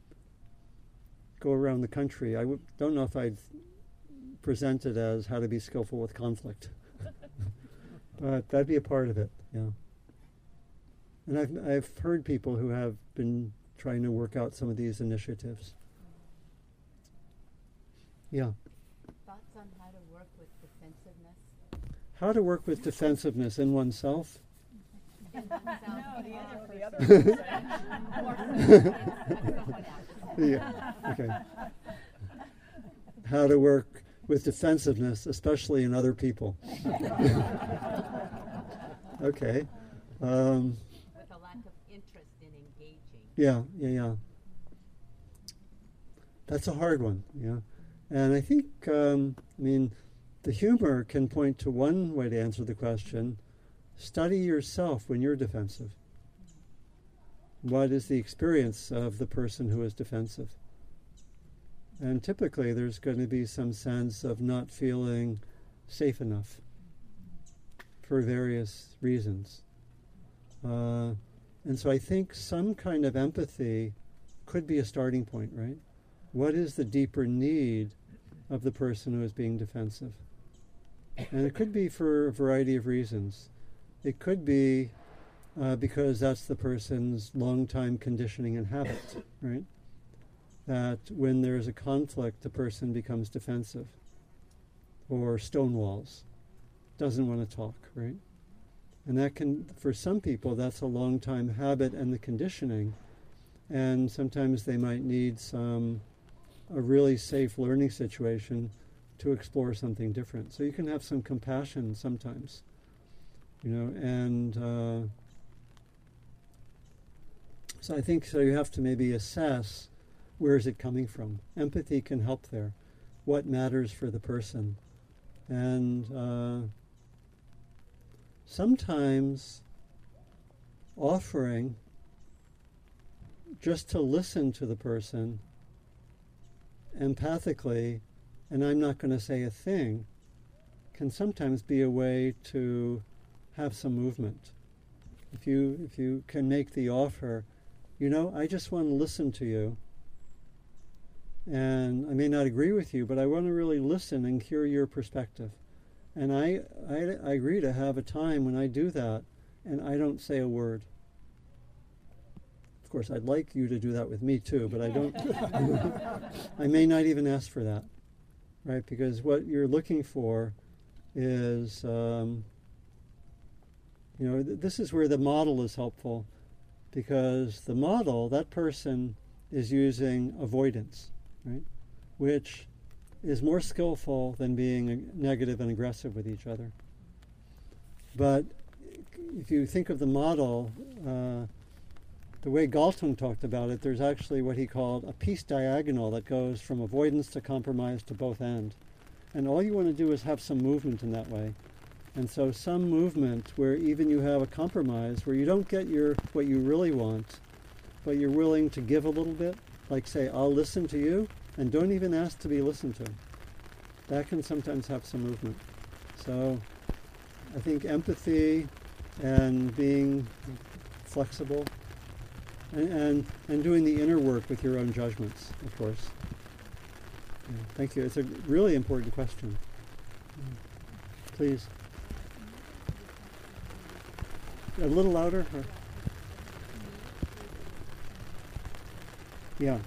go around the country. I don't know if I'd present it as how to be skillful with conflict. But that'd be a part of it, yeah. And I've heard people who have been trying to work out some of these initiatives. Yeah. Thoughts on how to work with defensiveness? How to work with defensiveness in oneself? In oneself, No, the other person. Yeah. Okay. How to work with defensiveness, especially in other people. Okay. With a lack of interest in engaging. Yeah. That's a hard one, yeah. And I think, the humor can point to one way to answer the question. Study yourself when you're defensive. What is the experience of the person who is defensive? And typically there's going to be some sense of not feeling safe enough for various reasons. And so I think some kind of empathy could be a starting point, right? What is the deeper need of the person who is being defensive? And it could be for a variety of reasons. It could be because that's the person's long-time conditioning and habit, right? That when there's a conflict, the person becomes defensive or stonewalls, doesn't want to talk, right? And that can, for some people, that's a long-time habit and the conditioning. And sometimes they might need a really safe learning situation to explore something different. So you can have some compassion sometimes, and so I think you have to maybe assess where is it coming from? Empathy can help there. What matters for the person? And sometimes offering just to listen to the person empathically, and I'm not going to say a thing, can sometimes be a way to have some movement. If you can make the offer, I just want to listen to you, and I may not agree with you, but I want to really listen and hear your perspective. And I agree to have a time when I do that, and I don't say a word. Of course, I'd like you to do that with me too, but I don't. I may not even ask for that, right? Because what you're looking for is, this is where the model is helpful, because the model, that person is using avoidance, right? Which is more skillful than being negative and aggressive with each other. But if you think of the model, the way Galtung talked about it, there's actually what he called a peace diagonal that goes from avoidance to compromise to both end. And all you want to do is have some movement in that way. And so some movement where even you have a compromise, where you don't get what you really want, but you're willing to give a little bit, like say, I'll listen to you, and don't even ask to be listened to. That can sometimes have some movement. So I think empathy and being flexible and doing the inner work with your own judgments, of course. Yeah, thank you. It's a really important question. Please. A little louder? Or? Yeah.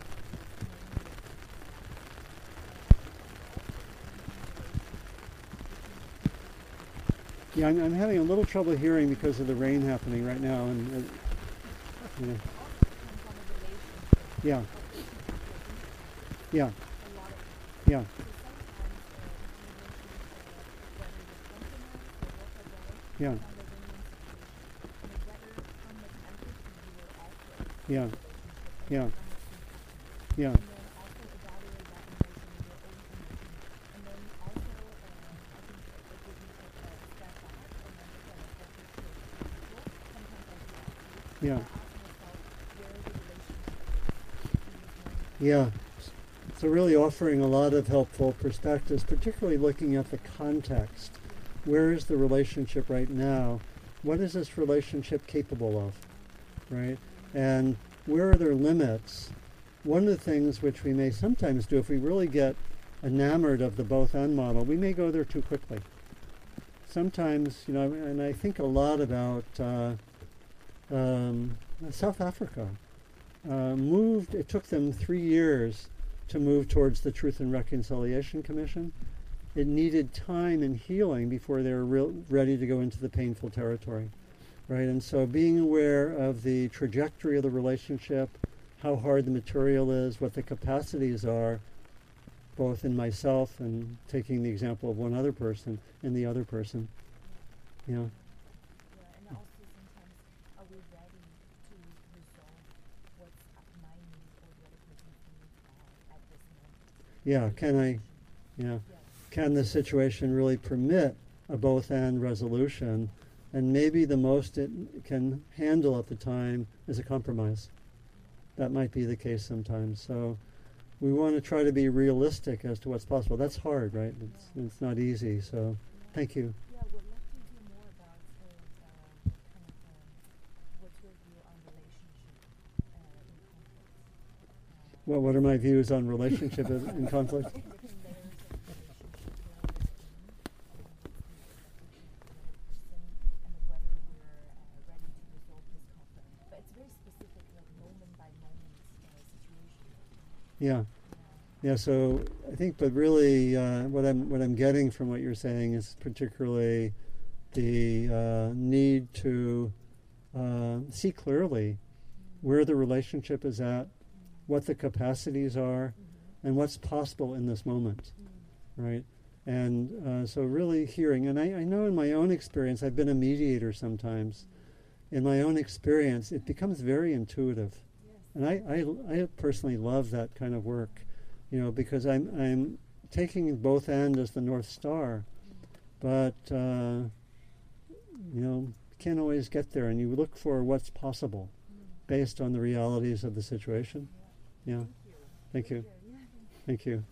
Yeah, I'm having a little trouble hearing because of the rain happening right now, and yeah, yeah, yeah, yeah, yeah, yeah, yeah. Yeah. Yeah. So really offering a lot of helpful perspectives, particularly looking at the context. Where is the relationship right now? What is this relationship capable of? Right? And where are their limits? One of the things which we may sometimes do if we really get enamored of the both and model, we may go there too quickly. Sometimes, and I think a lot about South Africa. It took them 3 years to move towards the Truth and Reconciliation Commission. It needed time and healing before they were ready to go into the painful territory, right? And so being aware of the trajectory of the relationship, how hard the material is, what the capacities are, both in myself and taking the example of one other person and the other person, Yeah, and also sometimes are we ready to resolve what's my need or the other person's need at this moment? Can the situation really permit a both and resolution? And maybe the most it can handle at the time is a compromise. That might be the case sometimes. So we want to try to be realistic as to what's possible. That's hard, right? It's not easy. So thank you. Yeah, we'd love to hear more about what's your view on relationship in conflict. What are my views on relationship in conflict? Different layers of relationship where we're in, and what's the person, and whether we're ready to resolve this conflict. But it's very specific, like moment by moment situation. Yeah. Yeah, so I think, but really what I'm getting from what you're saying is particularly the need to see clearly where the relationship is at, what the capacities are, and what's possible in this moment, right? And so really hearing, and I know in my own experience, I've been a mediator sometimes. In my own experience, it becomes very intuitive. Yes. And I personally love that kind of work, because I'm taking both ends as the North Star, but you can't always get there, and you look for what's possible based on the realities of the situation. Yeah. Thank you. Thank you.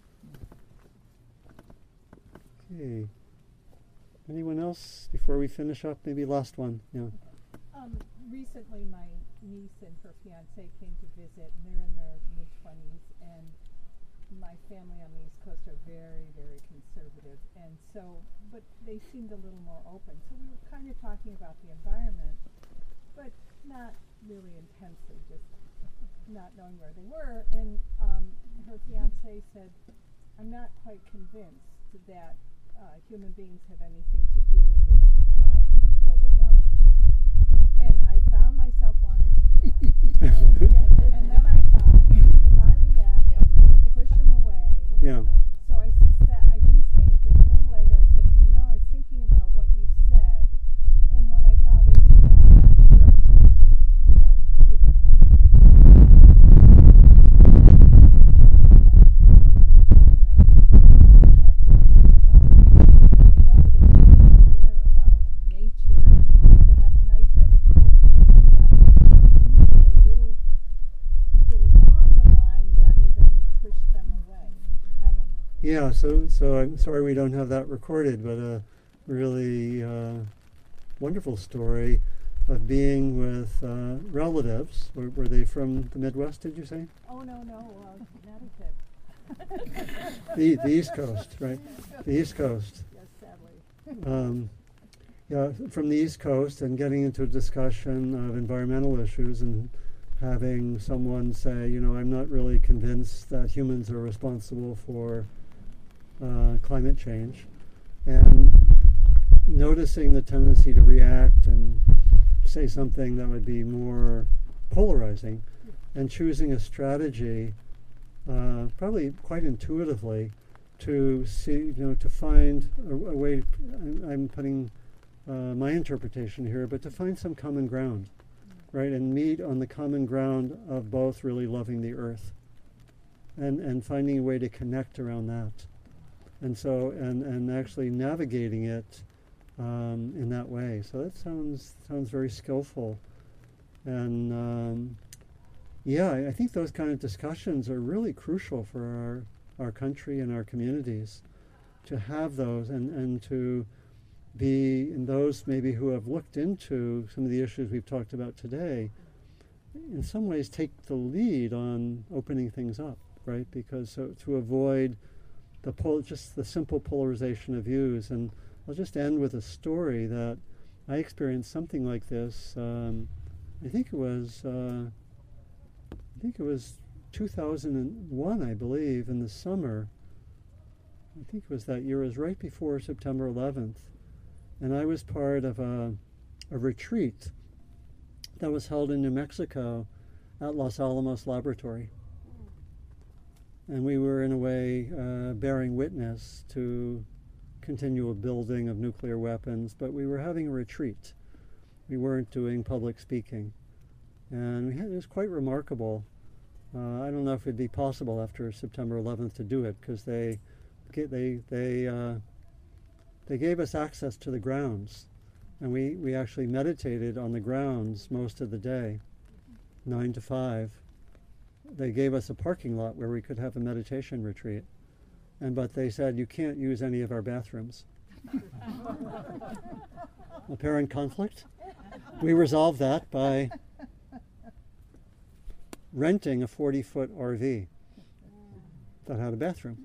Okay. Anyone else before we finish up? Maybe last one. Yeah. Recently, my niece and her fiance came to visit, and they're in their mid-20s, and my family on the East Coast are very, very conservative, and so, but they seemed a little more open. So we were kind of talking about the environment, but not really intensely, just not knowing where they were. And her fiance said, I'm not quite convinced that human beings have anything to do with global warming. And I found myself wanting to react. And then I thought, if I react, I'm going to push him away. Yeah. So I didn't say anything. A little later, I said to him, I was thinking about what you said, and what I thought is, I'm not sure I can, prove it one way or the other. Yeah, so I'm sorry we don't have that recorded, but a really wonderful story of being with relatives. Were they from the Midwest, did you say? Oh, no, Connecticut. The East Coast, right? The East Coast. Yes, sadly. Yeah, from the East Coast, and getting into a discussion of environmental issues and having someone say, I'm not really convinced that humans are responsible for climate change, and noticing the tendency to react and say something that would be more polarizing, and choosing a strategy, probably quite intuitively, to see, to find a way. I'm putting my interpretation here, but to find some common ground, right, and meet on the common ground of both really loving the earth, and finding a way to connect around that. And so, and actually navigating it in that way. So that sounds very skillful. And I think those kind of discussions are really crucial for our country and our communities, to have those and to be in those maybe who have looked into some of the issues we've talked about today, in some ways take the lead on opening things up, right? Because to avoid just the simple polarization of views. And I'll just end with a story that I experienced something like this. I think it was 2001, I believe, in the summer. I think it was that year. It was right before September 11th, and I was part of a retreat that was held in New Mexico at Los Alamos Laboratory. And we were, in a way, bearing witness to continual building of nuclear weapons, but we were having a retreat. We weren't doing public speaking. And it was quite remarkable. I don't know if it'd be possible after September 11th to do it, because they gave us access to the grounds. And we actually meditated on the grounds most of the day, 9 to 5. They gave us a parking lot where we could have a meditation retreat. But they said, you can't use any of our bathrooms. Apparent conflict. We resolved that by renting a 40-foot RV that had a bathroom.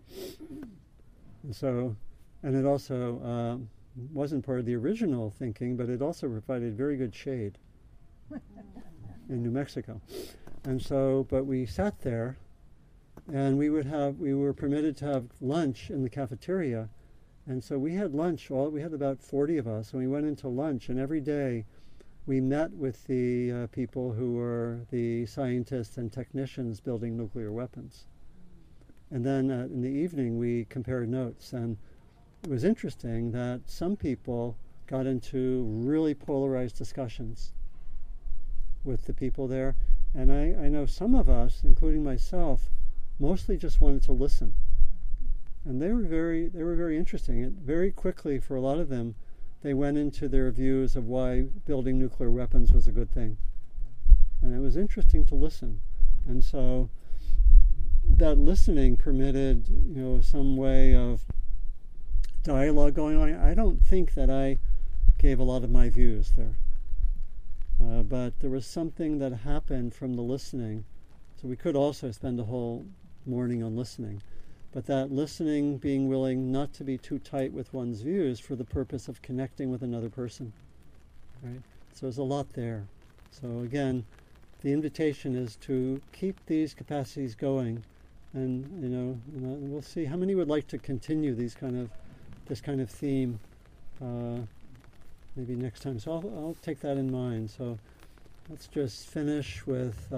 And it also wasn't part of the original thinking, but it also provided very good shade in New Mexico. And so, but we sat there, and we were permitted to have lunch in the cafeteria. And so we had lunch, we had about 40 of us, and we went into lunch, and every day we met with the people who were the scientists and technicians building nuclear weapons. And then in the evening we compared notes, and it was interesting that some people got into really polarized discussions with the people there, And I know some of us, including myself, mostly just wanted to listen. And they were very interesting. And very quickly, for a lot of them, they went into their views of why building nuclear weapons was a good thing. And it was interesting to listen. And so that listening permitted, some way of dialogue going on. I don't think that I gave a lot of my views there. But there was something that happened from the listening. So we could also spend the whole morning on listening. But that listening, being willing not to be too tight with one's views for the purpose of connecting with another person. Right? So there's a lot there. So again, the invitation is to keep these capacities going, and we'll see how many would like to continue this kind of theme maybe next time. So I'll take that in mind. So let's just finish with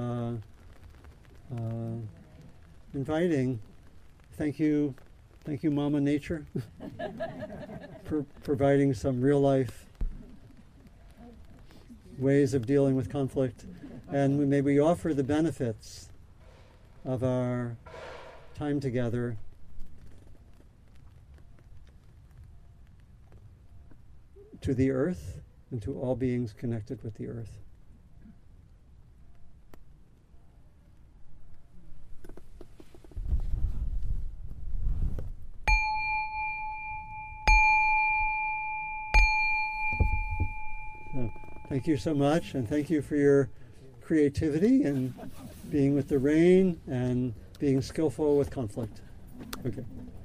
inviting. Thank you, Mama Nature, for providing some real life ways of dealing with conflict. And may we offer the benefits of our time together to the earth and to all beings connected with the earth. So, thank you so much, and thank you for your creativity and being with the rain and being skillful with conflict. Okay.